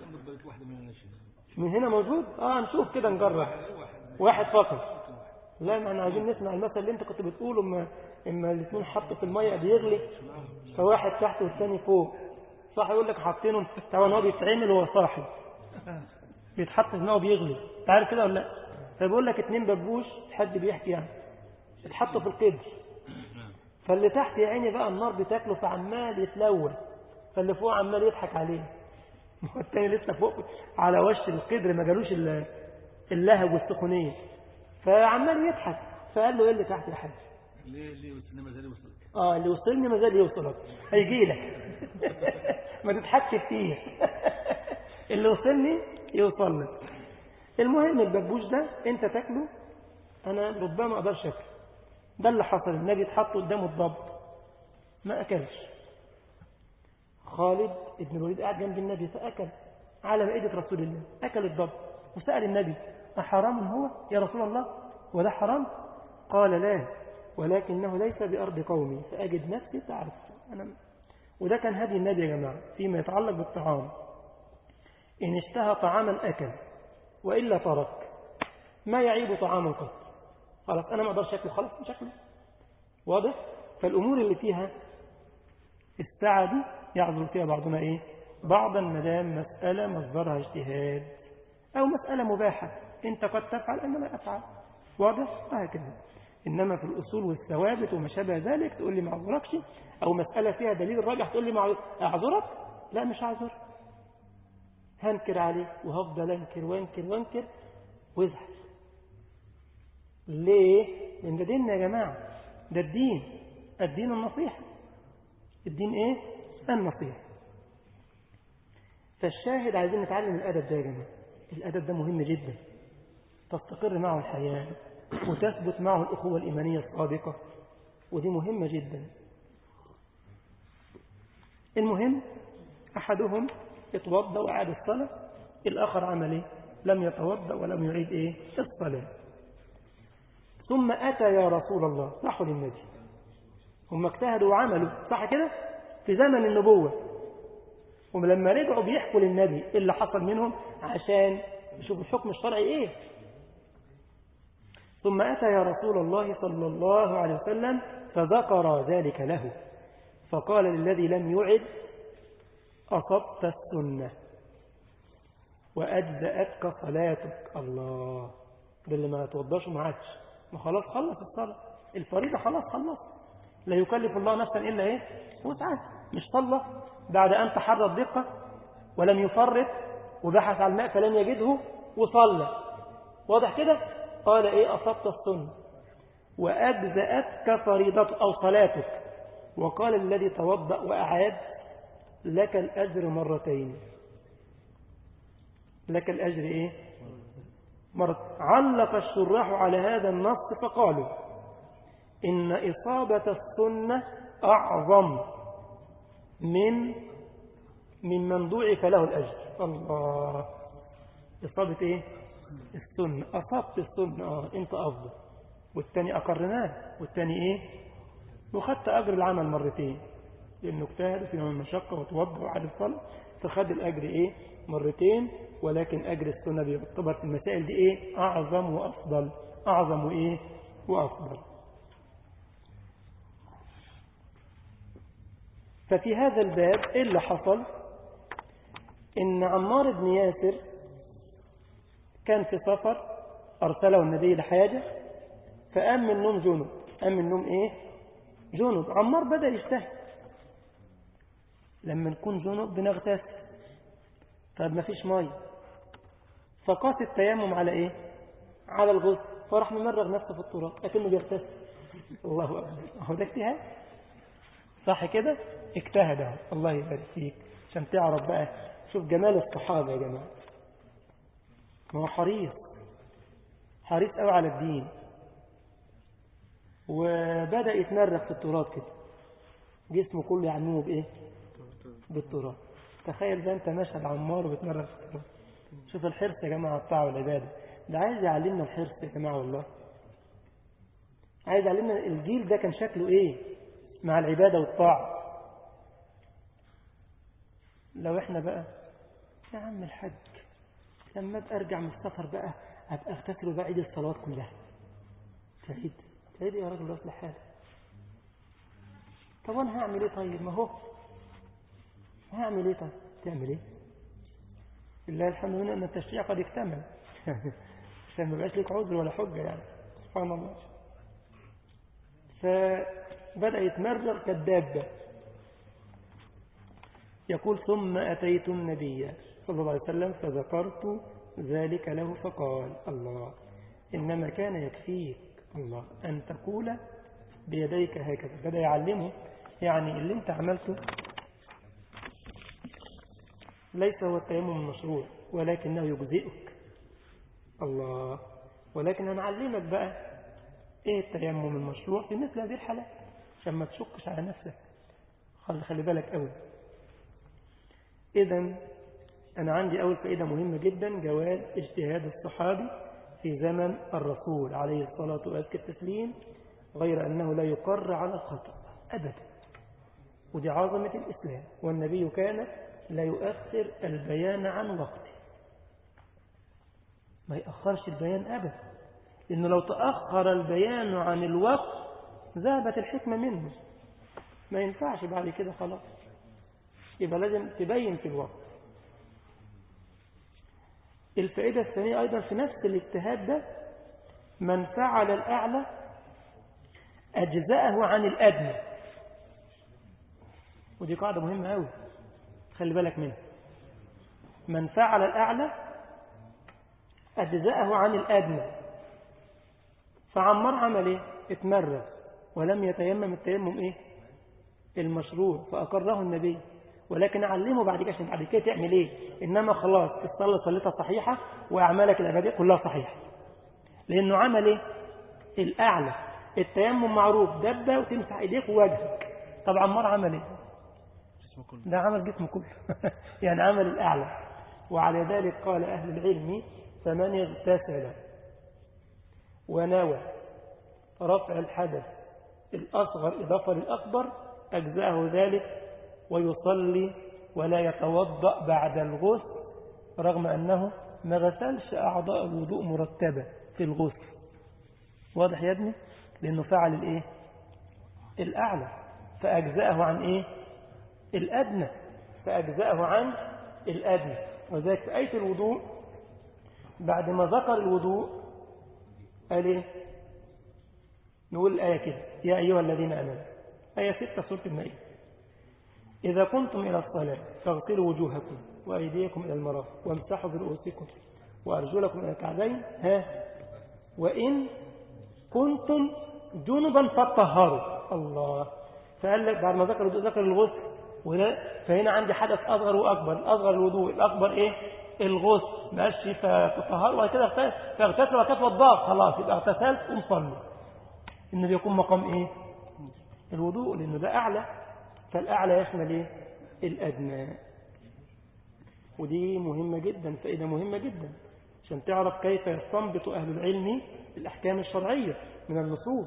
من هنا موجود. اه نشوف كده نجرب واحد فقط. لا ما احنا عايزين نسمع المثل اللي انت كنت بتقوله اما اما الاثنين حطوا في الميه بيغلي فواحد تحت والثاني فوق، صح؟ يقول لك حاطينه طبعا هو بيتعمل وهو صاحي بيتحط في الماء وبيغلي، انت عارف كده ولا لا؟ فبيقول لك اتنين ببوش حد بيحكي يعني اتحطوا في القدر، فاللي تحت يا عيني بقى النار بتاكله فعمال يتلون، فاللي فوق عمال يضحك عليه والتاني لسه فوق على وش القدر ما جالوش اللهب والسخونيه فعمال يضحك. فقال له ايه اللي تحت يا حاج؟ ليه ليه وصلني ما زال يوصلك؟ اه اللي وصلني ما زال يوصلك هيجي لك ما تضحكش كتير اللي وصلني يوصل لك. المهم الببوش ده انت تاكله انا ربما ما اقدرش اكله. ده اللي حصل. النبي اتحط قدامه الضب ما اكلش. خالد ابن الوليد قاعد جنب النبي فاكل على مائدة رسول الله، اكل الضب وسأل النبي أحرام هو يا رسول الله وده حرام؟ قال لا ولكنه ليس بأرض قومي فأجد نفسي تعرف أنا. وده كان هدي النبي يا جماعة فيما يتعلق بالطعام. إن اشتهى طعاما أكل وإلا ترك، ما يعيب طعاما قط. خلاص أنا ما أقدرش أكله خلاص مش أكله، واضح؟ فالأمور اللي فيها السعة دي يعذر فيها بعضنا إيه؟ بعضا مدام مسألة مصدرها اجتهاد أو مسألة مباحة أنت قد تفعل أنا لا أفعل، واضح؟ هكذا. إنما في الأصول والثوابت وما شابه ذلك تقول لي ما أعذركش، أو مسألة فيها دليل راجح تقول لي ما أعذرك، لا مش أعذر، هنكر عليه وهفضل أنكر وأنكر وأنكر وازعل. ليه؟ لأن ده ديننا يا جماعة، ده الدين، الدين النصيحة. الدين إيه؟ النصيحة. فالشاهد عايزين نتعلم الأدب ده يا جماعة، الأدب ده مهم جدا، تستقر معه الحياة وتثبت معه الأخوة الإيمانية الصادقة، ودي مهمة جدا. المهم أحدهم اتوضأ وعاد الصلاة، الآخر عمل إيه؟ لم يتوضأ ولم يعيد إيه؟ الصلاة. ثم أتى يا رسول الله، راحوا للنبي، هم اجتهدوا وعملوا صح كده في زمن النبوة، ولما رجعوا بيحكوا للنبي إيه اللي حصل منهم عشان يشوفوا الحكم الشرعي إيه. ثم أتى يا رسول الله صلى الله عليه وسلم فذكر ذلك له، فقال للذي لم يعد أصبت السنة وأجزأتك صلاتك. الله، ده اللي ما توضاش وما عادش، ما خلاص خلص الصلاة، الفريضة خلاص خلص، لا يكلف الله نفسا إلا إيه وسعها. مش صلى بعد أن تحرى الدقة ولم يفرط وبحث عن الماء فلم يجده وصلى، واضح كده؟ قال إيه؟ أصبت السنة وأجزأتك فريضتك أو صلاتك. وقال الذي توضأ وأعاد لك الأجر مرتين، لك الأجر إيه؟ مرة. علق الشراح على هذا النص فقالوا إن إصابة السنة أعظم من من من ضعف له الأجر. الله، إصابة إيه؟ السنة، أصبت السنة آه أنت أفضل، والتاني أقرناه، والتاني إيه؟ وخدت أجر العمل مرتين، لأنه اجتهد في يوم المشقة وتوضأ وعاد الصلاة فخد الأجر إيه؟ مرتين. ولكن أجر السنة بيعتبر في المسائل دي إيه؟ أعظم وأفضل، أعظم وإيه؟ وأفضل. ففي هذا الباب إيه اللي حصل؟ إن عمار بن ياسر كان في سفر أرسله النبي لحاجة، فقام من النوم جنب، قام من النوم إيه؟ جنب. عمار بدأ يجتهد، لما نكون جنب بنغتسل، طب ما فيش مية، فقاس التيمم على إيه؟ على الغسل، فراح ممرغ نفسه في التراب لكنه بيغتسل. الله أكبر، هو ده اجتهاد صح كده؟ اجتهد. الله يبارك فيك، عشان تعرف بقى، شوف جمال الصحابة يا جماعة، ما هو حريص حريص قوي على الدين، وبدأ يتمرغ في التراب كده، جسمه كله يعممه بإيه؟ بالتراب. تخيل ده أنت مشهد عمار وبتمرغ في التراب. شوف الحرص يا جماعة على الطاعة والعبادة، ده عايز يعلمنا الحرص يا جماعة، والله عايز يعلمنا الجيل ده كان شكله إيه مع العبادة والطاعة. لو إحنا بقى يا عم الحج لما أبقى أرجع من السفر بقى أبقى أغتسل وبقى عيد الصلاة كلها، تعيد تعيد يا راجل أصلح حالك. طب أنا هعمل إيه طيب؟ ما هو هعمل إيه طيب؟ تعمل إيه؟ بالله الحمد لله أن التشريع قد اكتمل عشان ما بقاش لك عذر ولا حجة يعني، سبحان الله. فبدأ يتمرغ كالدابة. يقول ثم أتيت النبي صلى الله عليه وسلم فذكرت ذلك له فقال الله إنما كان يكفيك الله أن تقول بيديك هكذا. بدأ يعلمه يعني اللي انت عملته ليس هو التيمم المشروع ولكنه يجزئك. الله، ولكن أنا أعلمك بقى إيه التيمم المشروع في مثل هذه الحالات عشان ما تشكش على نفسك. خلي, خلي بالك أول. إذن أنا عندي أول فائدة مهمة جدا، جواز اجتهاد الصحابي في زمن الرسول عليه الصلاة وأزكى التسليم، غير أنه لا يقر على الخطأ أبدا، ودي عظمة الإسلام. والنبي كان لا يؤخر البيان عن وقته، ما يأخرش البيان أبدا، لأنه لو تأخر البيان عن الوقت ذهبت الحكمة منه، ما ينفعش بعد كده خلاص، يبقى لازم تبين في الوقت. الفائدة الثانية أيضا في نفس الاجتهاد ده، من فعل الأعلى أجزأه عن الأدنى. ودي قاعدة مهمة أوي، خلي بالك منها. من فعل الأعلى أجزأه عن الأدنى. فعمار عمل إيه؟ اتمرغ ولم يتيمم التيمم إيه؟ المشروع، فأقره النبي، ولكن علمه بعد كده عشان بعد كده تعمل إيه. إنما خلاص الصلاة صلتها صحيحة وأعمالك العبادية كلها صحيحة، لأنه عمل إيه؟ الأعلى. التيمم معروف، دبة وتمسح إيديك ووجهك. طب عمار عمل إيه؟ ده عمل جسمه كله يعني عمل الأعلى. وعلى ذلك قال أهل العلم: فمن اغتسل ونوى رفع الحدث الأصغر إضافة للأكبر أجزأه ذلك، ويصلي ولا يتوضأ بعد الغسل، رغم أنه ما غسلش أعضاء الوضوء مرتبة في الغسل. واضح يا ابني؟ لأنه فعل الإيه؟ الأعلى، فأجزأه عن إيه؟ الأدنى، فأجزأه عن الأدنى. وذلك في آية الوضوء بعد ما ذكر الوضوء قال إيه؟ نقول الآية كده: يا أيها الذين آمنوا، آية ستة سورة المائدة: إذا كنتم إلى الصلاة فاغسلوا وجوهكم وأيديكم إلى المرافق وامسحوا برؤوسكم وأرجلكم إلى الكعبين، ها وإن كنتم جنبا فطهروا. الله. فقال لك بعد ما ذكر الوضوء ذكر الغسل، فهنا عندي حدث أصغر وأكبر. الأصغر الوضوء، الأكبر إيه؟ الغسل. ماشي، فتطهروا وبعد كده فاغتسلوا وكانت وضاء، خلاص يبقى اغتسلت ومصلوا. إنه بيكون مقام إيه؟ الوضوء، لأنه ده أعلى، فالأعلى يشمل إيه؟ الأدنى. ودي مهمة جدا، فإذا مهمة جدا عشان تعرف كيف يستنبط أهل العلم الأحكام الشرعية من النصوص.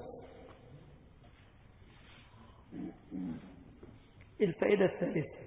الفائدة الثالثة: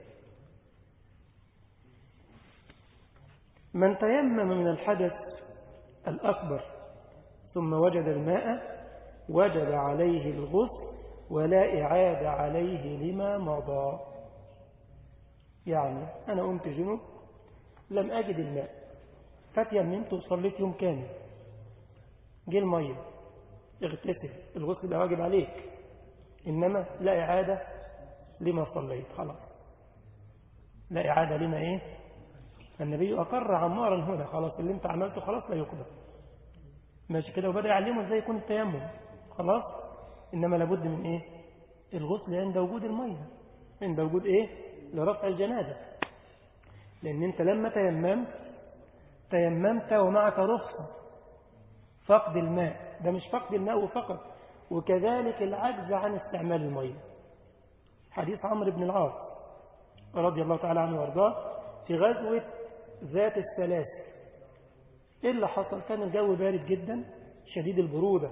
من تيمم من الحدث الأكبر ثم وجد الماء وجب عليه الغسل ولا إعادة عليه لما مضى. يعني أنا قمت جنوب لم أجد الماء، فتيممت وصليت يوم كامل، جه المية، اغتسل، الغسل ده واجب عليك، إنما لا إعادة لما صليت، خلاص لا إعادة لما إيه. النبي أقر عمارا هنا، خلاص اللي انت عملته خلاص لا يقبل. ماشي كده، وبدأ يعلمه ازاي يكون التيمم، خلاص. إنما لابد من إيه؟ الغسل عند وجود المية، عند وجود إيه؟ لرفع الجنازة. لأن أنت لما تيممت تيممت ومعك رخصة فقد الماء، ده مش فقد الماء فقط، وكذلك العجز عن استعمال المية. حديث عمرو بن العاص رضي الله تعالى عنه وارضاه في غزوة ذات السلاسل. إيه اللي حصل؟ كان الجو بارد جدا شديد البرودة.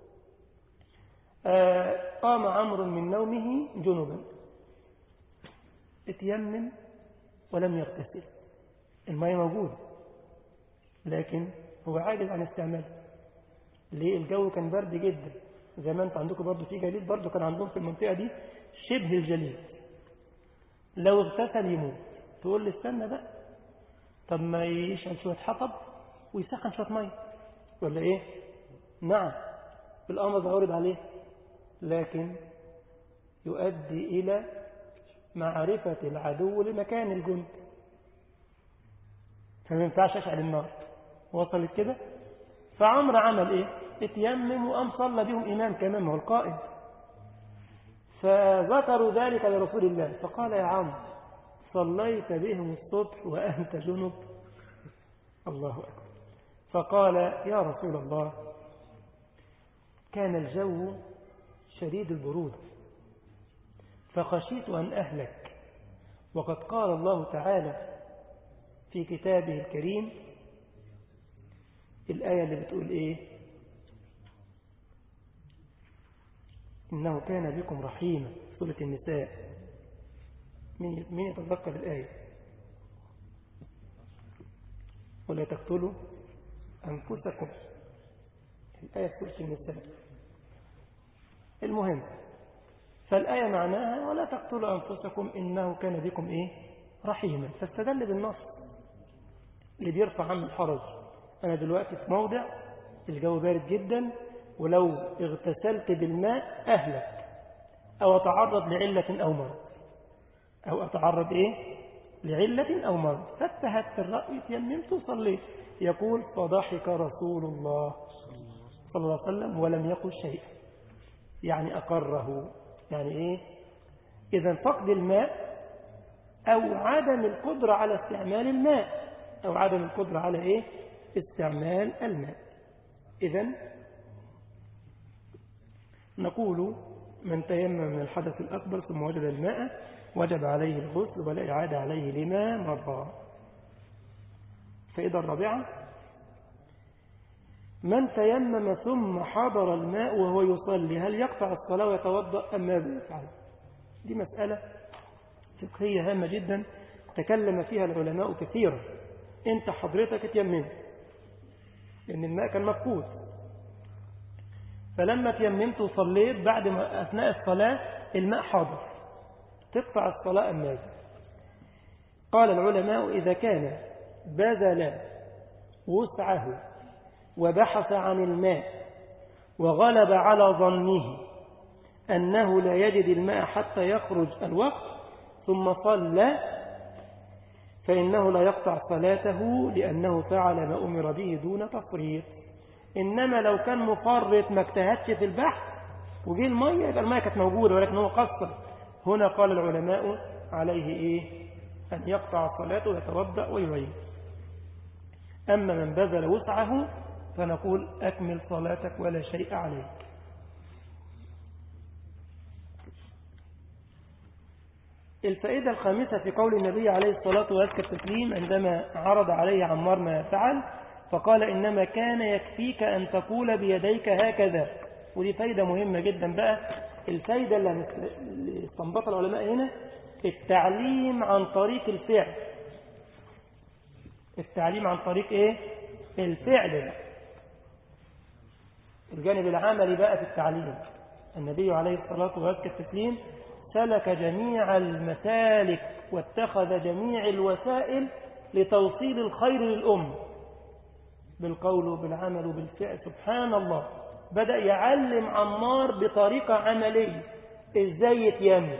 آه قام عمرو من نومه جنبا، اتيمم ولم يغتسل، الماء موجود لكن هو عاجز عن استعماله. ليه؟ الجو كان برد جدا، زي ما انت عندكم برضو في جليد، برضو كان عندهم في المنطقة دي شبه الجليد، لو اغتسل يموت. تقول لي استنى بقى، طب ما يشعل شوية حطب ويسخن شوية مية ولا ايه؟ نعم، الأمر ظهرت عليه، لكن يؤدي إلى معرفة العدو لمكان الجند، فما ينفعش أشعل النار. وصلت كده؟ فعمر عمل إيه؟ اتيمم وقام صلى بهم إمام كمان، هو القائد. فذكروا ذلك لرسول الله فقال: يا عمرو صليت بهم الصبح وأنت جنب؟ الله أكبر. فقال: يا رسول الله كان الجو شديد البرودة فخشيت أن أهلك، وقد قال الله تعالى في كتابه الكريم الآية اللي بتقول إيه؟ إنه كان بكم رحيما، سورة النساء. مين يتذكر الآية؟ ولا تقتلوا أنفسكم، الآية في سورة النساء. المهم، فالآية معناها ولا تقتلوا أنفسكم إنه كان بكم إيه؟ رحيما. فاستدل بالنص اللي بيرفع عن الحرج. أنا دلوقتي في موضع الجو بارد جدا ولو اغتسلت بالماء أهلك أو أتعرض لعلة أو مرض أو أتعرض إيه لعلة أو مرض فاتهت الرأي تيممت وصليت. يقول فضحك رسول الله صلى الله عليه وسلم ولم يقل شيئا، يعني أقره. يعني إيه؟ إذا فقد الماء أو عدم القدرة على استعمال الماء أو عدم القدرة على إيه؟ استعمال الماء. إذا نقول من تيمم من الحدث الأكبر ثم وجد الماء وجب عليه الغسل ولا إعادة عليه لما مضى. فإذا الرابعة من تيمم ثم حضر الماء وهو يصلي هل يقطع الصلاة ويتوضأ أم ماذا يفعل؟ دي مسألة فقهية هامة جدا تكلم فيها العلماء كثيرا. انت حضرتك تيممت لأن الماء كان مفقود، فلما تيممت وصليت بعد ما أثناء الصلاة الماء حاضر، تقطع الصلاة أم ماذا؟ قال العلماء إذا كان بذل وسعه وبحث عن الماء وغلب على ظنه أنه لا يجد الماء حتى يخرج الوقت ثم صلى فإنه لا يقطع صلاته لأنه فعل ما أمر به دون تفريط. إنما لو كان مفرط ما اجتهدش في البحث وجه المية يبقى المية كانت موجودة ولكن هو قصر. هنا قال العلماء عليه إيه؟ أن يقطع صلاته ويتوضأ ويعيد. أما من بذل وسعه فنقول أكمل صلاتك ولا شيء عليك. الفائدة الخامسة في قول النبي عليه الصلاة وأزكى التسليم عندما عرض عليه عمار ما فعل فقال إنما كان يكفيك أن تقول بيديك هكذا. ودي فائدة مهمة جدا بقى. الفائدة اللي استنبط العلماء هنا التعليم عن طريق الفعل. التعليم عن طريق إيه؟ الفعل. الجانب العملي بقى في التعليم. النبي عليه الصلاة وأزكى التسليم سلك جميع المسالك واتخذ جميع الوسائل لتوصيل الخير للأمة بالقول وبالعمل وبالفعل. سبحان الله، بدأ يعلم عمار بطريقة عملية إزاي يتيمم.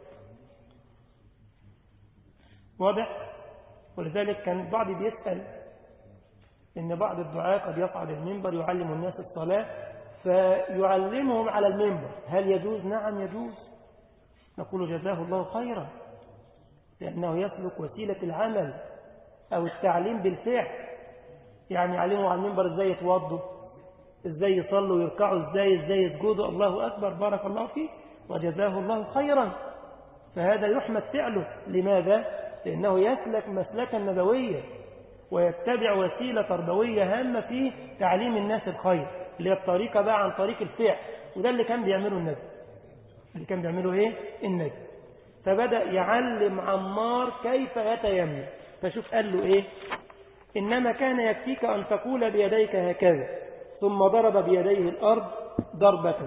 واضح؟ ولذلك كان بعض بيسأل إن بعض الدعاة قد يصعد المنبر يعلم الناس الصلاة فيعلمهم على المنبر، هل يجوز؟ نعم يجوز. نقول جزاه الله خيرا، لأنه يسلك وسيلة العمل أو التعليم بالفعل. يعني يعلموا على المنبر إزاي يتوضوا، إزاي يصلوا ويركعوا، إزاي إزاي يسجدوا. الله أكبر، بارك الله فيه وجزاه الله خيرا. فهذا يحمد فعله. لماذا؟ لأنه يسلك مسلكا نبويا ويتبع وسيلة تربوية هامة في تعليم الناس الخير اللي هي الطريقة بقى عن طريق الفعل. وده اللي كان بيعمله النبي. اللي كان بيعمله إيه؟ النبي. فبدأ يعلم عمار كيف يتيمم. فشوف قال له إيه؟ إنما كان يكفيك أن تقول بيديك هكذا ثم ضرب بيديه الأرض ضربة.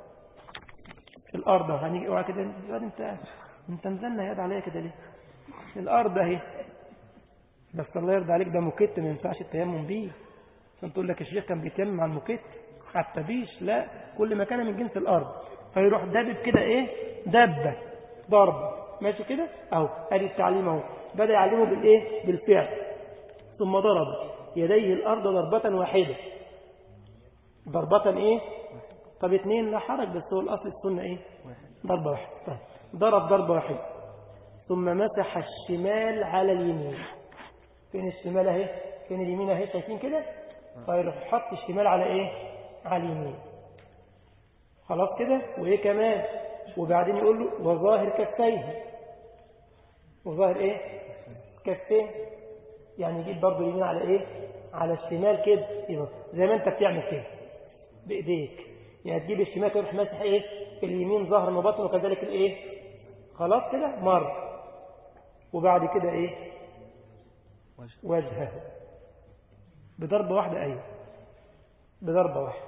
الأرض هنيجي اوعى كده انت انت مزلنا يد عليا كده ليه؟ الأرض اهي. بس الله يرضى عليك ده موكيت ما ينفعش التيمم بيه. عشان تقول لك الشيخ كان بيتيمم على الموكيت على التبيش، لا، كل ما كان من جنس الأرض. فيروح دابب كده ايه؟ دبة ضربة ماشي كده اهو. ادي التعليم اهو. بدأ يعلمه بالايه؟ بالفعل. ثم ضرب يديه الأرض ضربة واحدة. ضربة ايه؟ طب اتنين لا حرج، بس هو الأصل السنة ايه؟ ضربة واحدة. طيب ضرب ضربة واحدة ثم مسح الشمال على اليمين. فين الشمال اهي؟ فين اليمين اهي؟ شايفين كده؟ فيروح حط الشمال على ايه؟ على اليمين. خلاص كده. وايه كمان؟ وبعدين يقول له وظاهر كفيه. وظاهر ايه؟ كفيه. يعني يجيب برضه اليمين على ايه؟ على الشمال كده. يبقى زي ما انت بتعمل كده بايديك. يعني تجيب الشمال تروح ماسح ايه؟ اليمين ظهر وبطن وكذلك الايه؟ خلاص كده مر. وبعد كده ايه؟ وجهه بضربة واحدة. ايوه بضربة واحدة.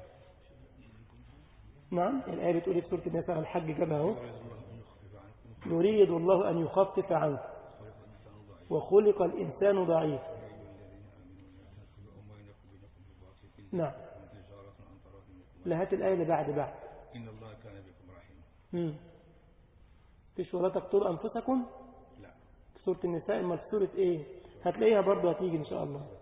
نعم الآية بتقول في سورة النساء الحج جابها اهو. يريد الله أن يخفف عنه وخلق الإنسان ضعيف. نعم لا، هات الآية اللي بعد بعد. إن الله كان بكم رحيما. امم فيش ولا تقتلوا أنفسكم؟ لا. في سورة النساء. ما في سورة إيه؟ هتلاقيها برضه، هتيجي إن شاء الله.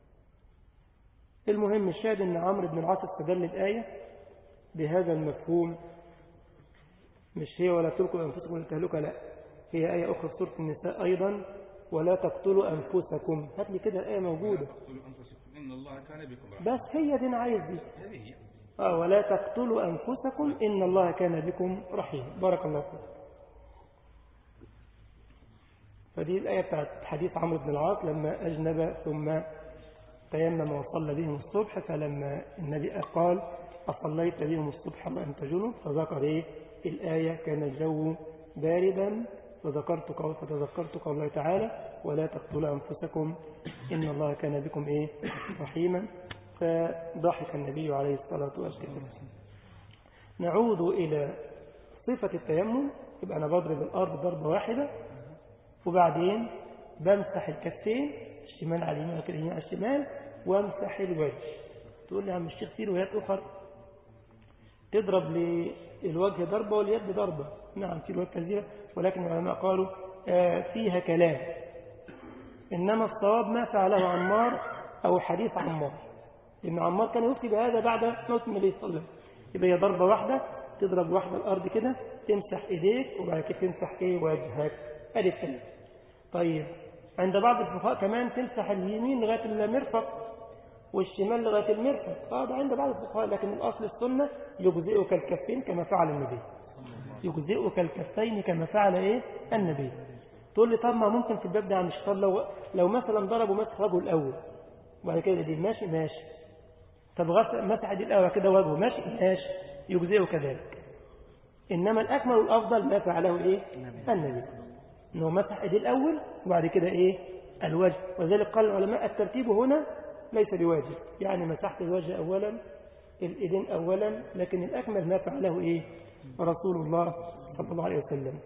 المهم الشاهد أن عمرو بن العاص استدل الآية بهذا المفهوم، مش هي ولا تلقوا أنفسكم للتهلكة، لا، هي آية أخرى في سورة النساء أيضا، ولا تقتلوا أنفسكم. هات لي كده الآية موجودة. تقتلوا أنفسكم إن الله كان بكم رحيما. بس هي دي أنا عايز دي. هذه. آه ولا تقتلوا أنفسكم إن الله كان بكم رحيما. بارك الله فيك. فدي الآية بتاعت حديث عمرو بن العاص لما أجنب ثم تيمم وصلى بهم الصبح، فلما النبي قال أصليت بهم الصبح وأنت جنب، فذكر إيه الآية كان الجو باردا، فذكرت قول فتذكرت قول الله تعالى ولا تقتلوا أنفسكم إن الله كان بكم إيه رحيما، فضحك النبي عليه الصلاة والسلام. نعود إلى صفة التيمم. يبقى أنا بضرب الأرض ضربة واحدة، وبعدين بمسح الكفين الشمال على اليمين واليمين على الشمال، وامسح الوجه. تقول لي يا عم الشيخ في روايات أخرى تضرب للوجه ضربة واليد ضربة. نعم في روايات كثيرة، ولكن العلماء قالوا آه فيها كلام، إنما الصواب ما فعله عمار أو حديث عمار، لأن عمار كان يفتي بهذا بعد موت النبي صلى الله عليه وسلم. يبقى هي ضربة واحدة، تضرب واحدة الأرض كده، تمسح إيديك، وبعد كده تمسح إيه وجهك. أدي الكلام. طيب عند بعض الفقهاء كمان تمسح اليمين لغاية المرفق والشمال لغاية المرفق. اه ده عند بعض الفقهاء، لكن الأصل السنة يجزئك الكفين كما فعل النبي، يجزئك الكفين كما فعل إيه النبي. تقول لي طب ما ممكن في الباب ده عم الشيطان لو لو مثلا ضربوا مسح وجهه الأول وبعد كده دي ماشي ماشي، طب غسل مسح دي الأول كده وجهه ماشي ماشي، يجزئه كذلك. إنما الأكمل والأفضل ما فعله إيه النبي، إنه مسح إيديه الأول وبعد كده إيه الوجه. وذلك قال العلماء الترتيب هنا ليس بواجب، يعني مسحت الوجه أولا الإيدين أولا، لكن الأكمل ما فعله إيه رسول الله صلى الله عليه وسلم.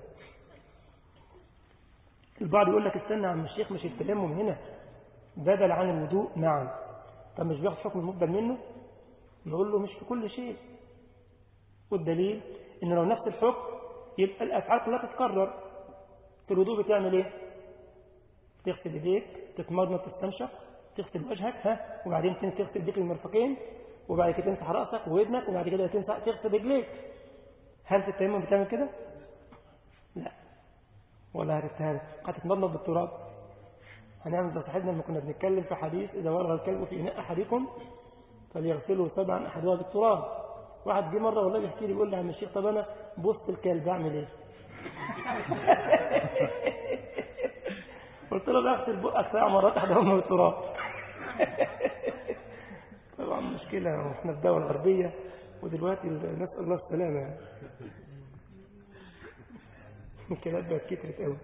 البعض يقول لك استنى عم الشيخ، مش التيمم هنا بدل عن الوضوء؟ نعم. طب مش بياخد حكم المبدل منه؟ نقول له مش في كل شيء، والدليل إن لو نفس الحكم يبقى الأفعال كلها تتكرر. في الوضوء بتعمل إيه؟ تغسل يديك، تتمضمض، تستنشق، تغسل وجهك، ها، وبعدين تغسل يديك المرفقين، وبعد كده تمسح رأسك وودنك، وبعد كده تمسح تغسل رجليك. هل في التيمم بتعمل كده؟ لا. ولا هتتهان هتتمضمض بالتراب. هنعمل زي صاحبنا لما كنا بنتكلم في حديث إذا ولغ الكلب في إناء أحدكم فليغسله سبعا أحدها بالتراب. واحد جه مرة والله بيحكي لي يقول لي يا عم الشيخ طب أنا بوسط الكلب أعمل إيه؟ قلت له بغسل بقك سبع مرات أحدهم بالتراب. طبعا مشكلة، واحنا في دولة غربية ودلوقتي نسأل الله السلامة، الكلاب بقت كترت قوي.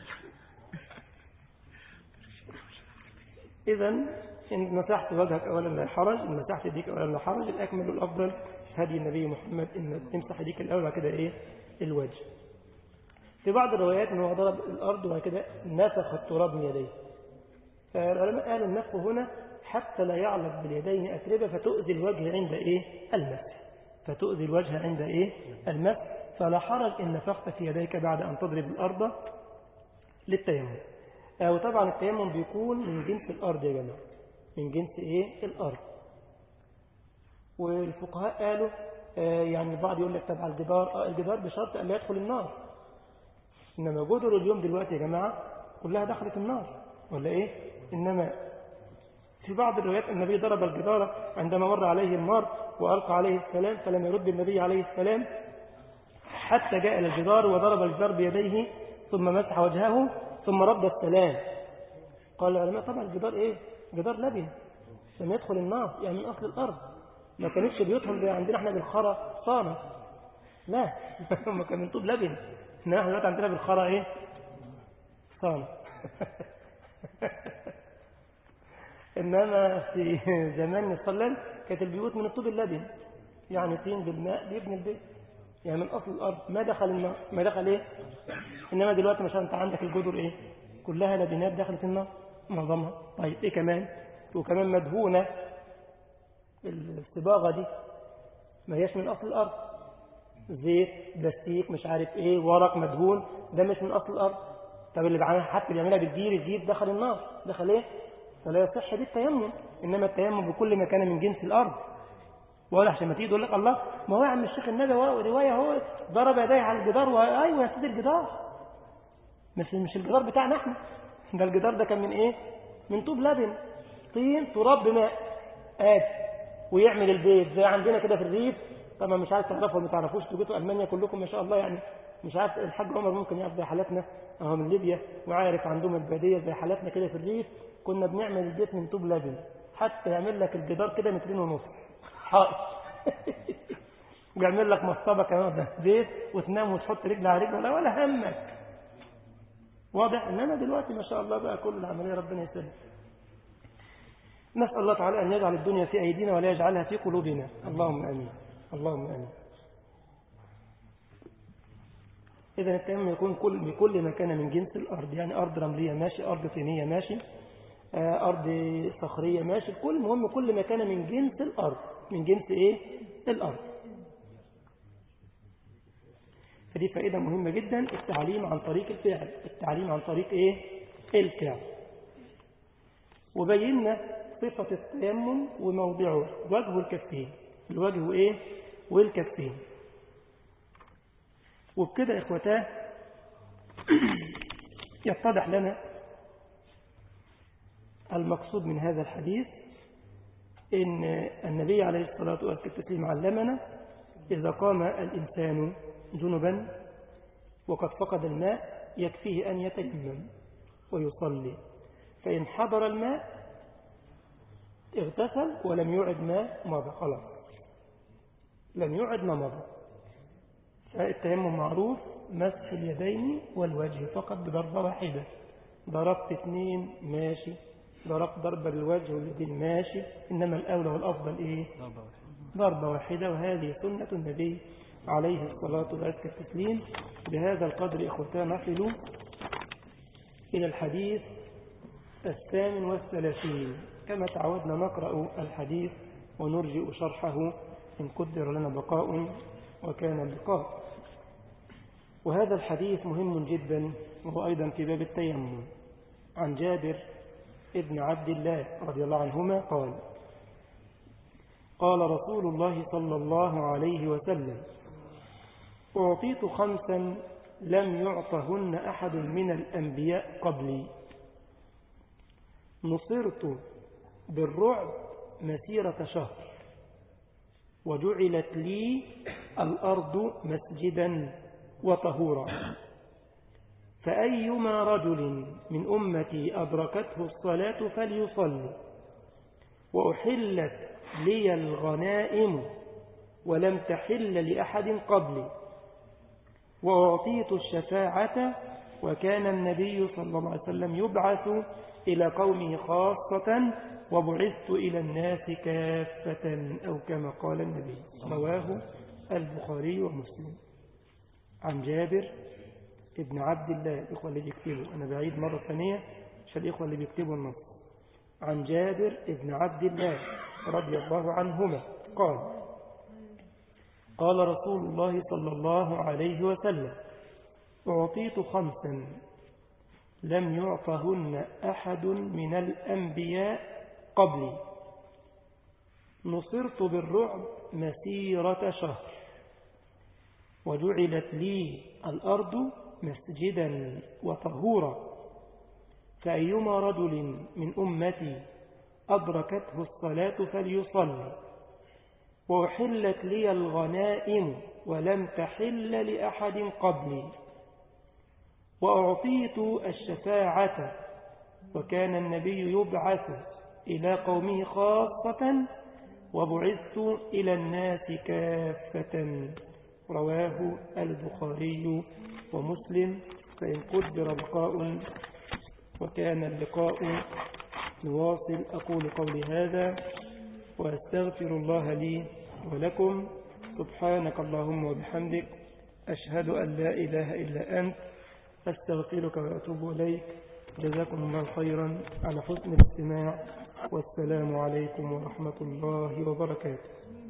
إذا إن مسحت وجهك أولا لا حرج، إن مسحت يديك أولا لا حرج. الأكمل والأفضل هدي النبي محمد إن تمسح يديك الأول كده إيه الوجه. في بعض الروايات إنه ضرب الأرض وكده نفخ التراب من يديه. فالعلماء قالوا النفخ هنا حتى لا يعلق باليدين أتربة فتؤذي الوجه عند إيه المسح، فتؤذي الوجه عند إيه المسح، فلا حرج إن نفخت في يديك بعد أن تضرب الأرض للتيمم. وطبعا التيمم بيكون من جنس الأرض يا جماعة، من جنس إيه الأرض. والفقهاء قالوا آه يعني البعض يقول لك تبع الجدار، آه الجدار بشرط أن لا يدخل النار، إنما جدر اليوم دلوقتي يا جماعة كلها دخلت النار ولا إيه؟ إنما في بعض الروايات النبي ضرب الجدار عندما مر عليه النار وألقى عليه السلام، فلم يرد النبي عليه السلام حتى جاء إلى الجدار وضرب الجدار بيديه ثم مسح وجهه ثم رد السلام. قال العلماء طبعا الجدار إيه؟ جدار لبن لم يدخل النار، يعني من أصل الأرض، ما كانتش بيوتهم زي عندنا احنا بالخرى صانة، لا هم كانوا من طوب لبن، إنما احنا دلوقتي عندنا بالخرى إيه صانة. إنما في زمان الصلال كانت البيوت من الطوب اللبن، يعني طين بالماء بيبني البيت، يعني من أصل الأرض ما دخل النار، ما دخل إيه. إنما دلوقتي مثلا أنت عندك الجدر إيه كلها لبنات دخلت النار معظمها. طيب إيه كمان؟ وكمان مدهونة الصباغة دي ما هيش من أصل الأرض. زيت، بلاستيك، مش عارف إيه، ورق مدهون، ده مش من أصل الأرض. طب اللي بعملها حتى بيعملها بالجير، الجير دخل النار، دخل إيه؟ فلا يصح بالتيمم. إنما التيمم بكل ما كان من جنس الأرض. ولا عشان ما تيجي تقول لك الله ما هو يا عم الشيخ النبي رواية هو ضرب يديه على الجدار وأيوه يا سيدي الجدار، مش مش الجدار بتاعنا احنا، ده الجدار ده كان من إيه؟ من طوب لبن، طين، تراب بماء آد، ويعمل البيت زي عندنا كده في الريف. طبعا مش عارف تعرفوا ولا ما تعرفوش، تجوا ألمانيا كلكم ما شاء الله يعني، مش عارف الحاج عمر ممكن يعرف زي حالاتنا اهو من ليبيا، وعارف عندهم البادية زي حالاتنا كده في الريف. كنا بنعمل البيت من طوب لبن، حتى يعمل لك الجدار كده مترين ونص حائط ويعمل لك مصطبة كمان ده زيت، وتنام وتحط رجل على رجل ولا ولا همك. واضح. انما دلوقتي ما شاء الله بقى كل العملية ربنا يسلم. نسأل الله تعالى أن يجعل الدنيا في أيدينا ولا يجعلها في قلوبنا. اللهم آمين. اللهم آمين. إذا التيمم يكون كل بكل ما كان من جنس الأرض، يعني أرض رملية ماشي، أرض طينية ماشي، أرض صخرية ماشي، كل مهم كل ما كان من جنس الأرض. من جنس إيه؟ الأرض. فدي فائدة مهمة جدا، التعليم عن طريق الفعل، التعليم عن طريق إيه؟ الفعل. وبينا صفة التيمم وموضعه، وجه الكفين، الوجه إيه؟ والكفين. وبكده إخوتاه يتضح لنا المقصود من هذا الحديث، إن النبي عليه الصلاة والسلام علمنا إذا قام الإنسان جنبا وقد فقد الماء يكفيه أن يتيمم ويصلي، فإن حضر الماء اغتسل ولم يعد ما مضى، خلاص لم يعد ما مضى. فالتيمم معروف مسح اليدين والوجه فقط بضربة واحدة. ضربت اثنين ماشي، ضربت ضربة بالوجه واليدين ماشي، إنما الأولى والأفضل إيه؟ ضربة واحدة. وهذه سنة النبي عليه الصلاة والتسليم. بهذا القدر إخوتان نصل إلى الحديث الثامن والثلاثين. كما تعودنا نقرأ الحديث ونرجئ شرحه إن قدر لنا بقاء وكان اللقاء. وهذا الحديث مهم جدا، وهو أيضا في باب التيمم. عن جابر ابن عبد الله رضي الله عنهما قال: قال رسول الله صلى الله عليه وسلم: أعطيت خمسا لم يعطهن أحد من الأنبياء قبلي، نصرت بالرعب مسيرة شهر، وجعلت لي الأرض مسجدا وطهورا، فأيما رجل من أمتي أدركته الصلاة فليصلي، وأحلت لي الغنائم ولم تحل لأحد قبلي، وأعطيت الشفاعة، وكان النبي صلى الله عليه وسلم يبعث إلى قومه خاصة، وبعثت إلى الناس كافة، أو كما قال النبي. رواه البخاري ومسلم. عن جابر ابن عبد الله، الإخوة اللي بيكتبوا، أنا بعيد مرة ثانية عشان الإخوة اللي بيكتبوا النص. عن جابر ابن عبد الله رضي الله عنهما قال: قال رسول الله صلى الله عليه وسلم: أعطيت خمسا لم يعطهن أحد من الأنبياء قبلي، نصرت بالرعب مسيرة شهر، وجعلت لي الأرض مسجدا وطهورا، فأيما رجل من أمتي أدركته الصلاة فليصلي، وأحلت لي الغنائم ولم تحل لأحد قبلي، وأعطيت الشفاعة، وكان النبي يبعث إلى قومه خاصة، وبعثت إلى الناس كافة. رواه البخاري ومسلم. فإن قدر لقاء وكان اللقاء نواصل. أقول قولي هذا وأستغفر الله لي ولكم. سبحانك اللهم وبحمدك، أشهد أن لا إله إلا أنت، أستغفرك وأتوب إليك. جزاكم الله خيرا على حسن الاستماع، والسلام عليكم ورحمة الله وبركاته.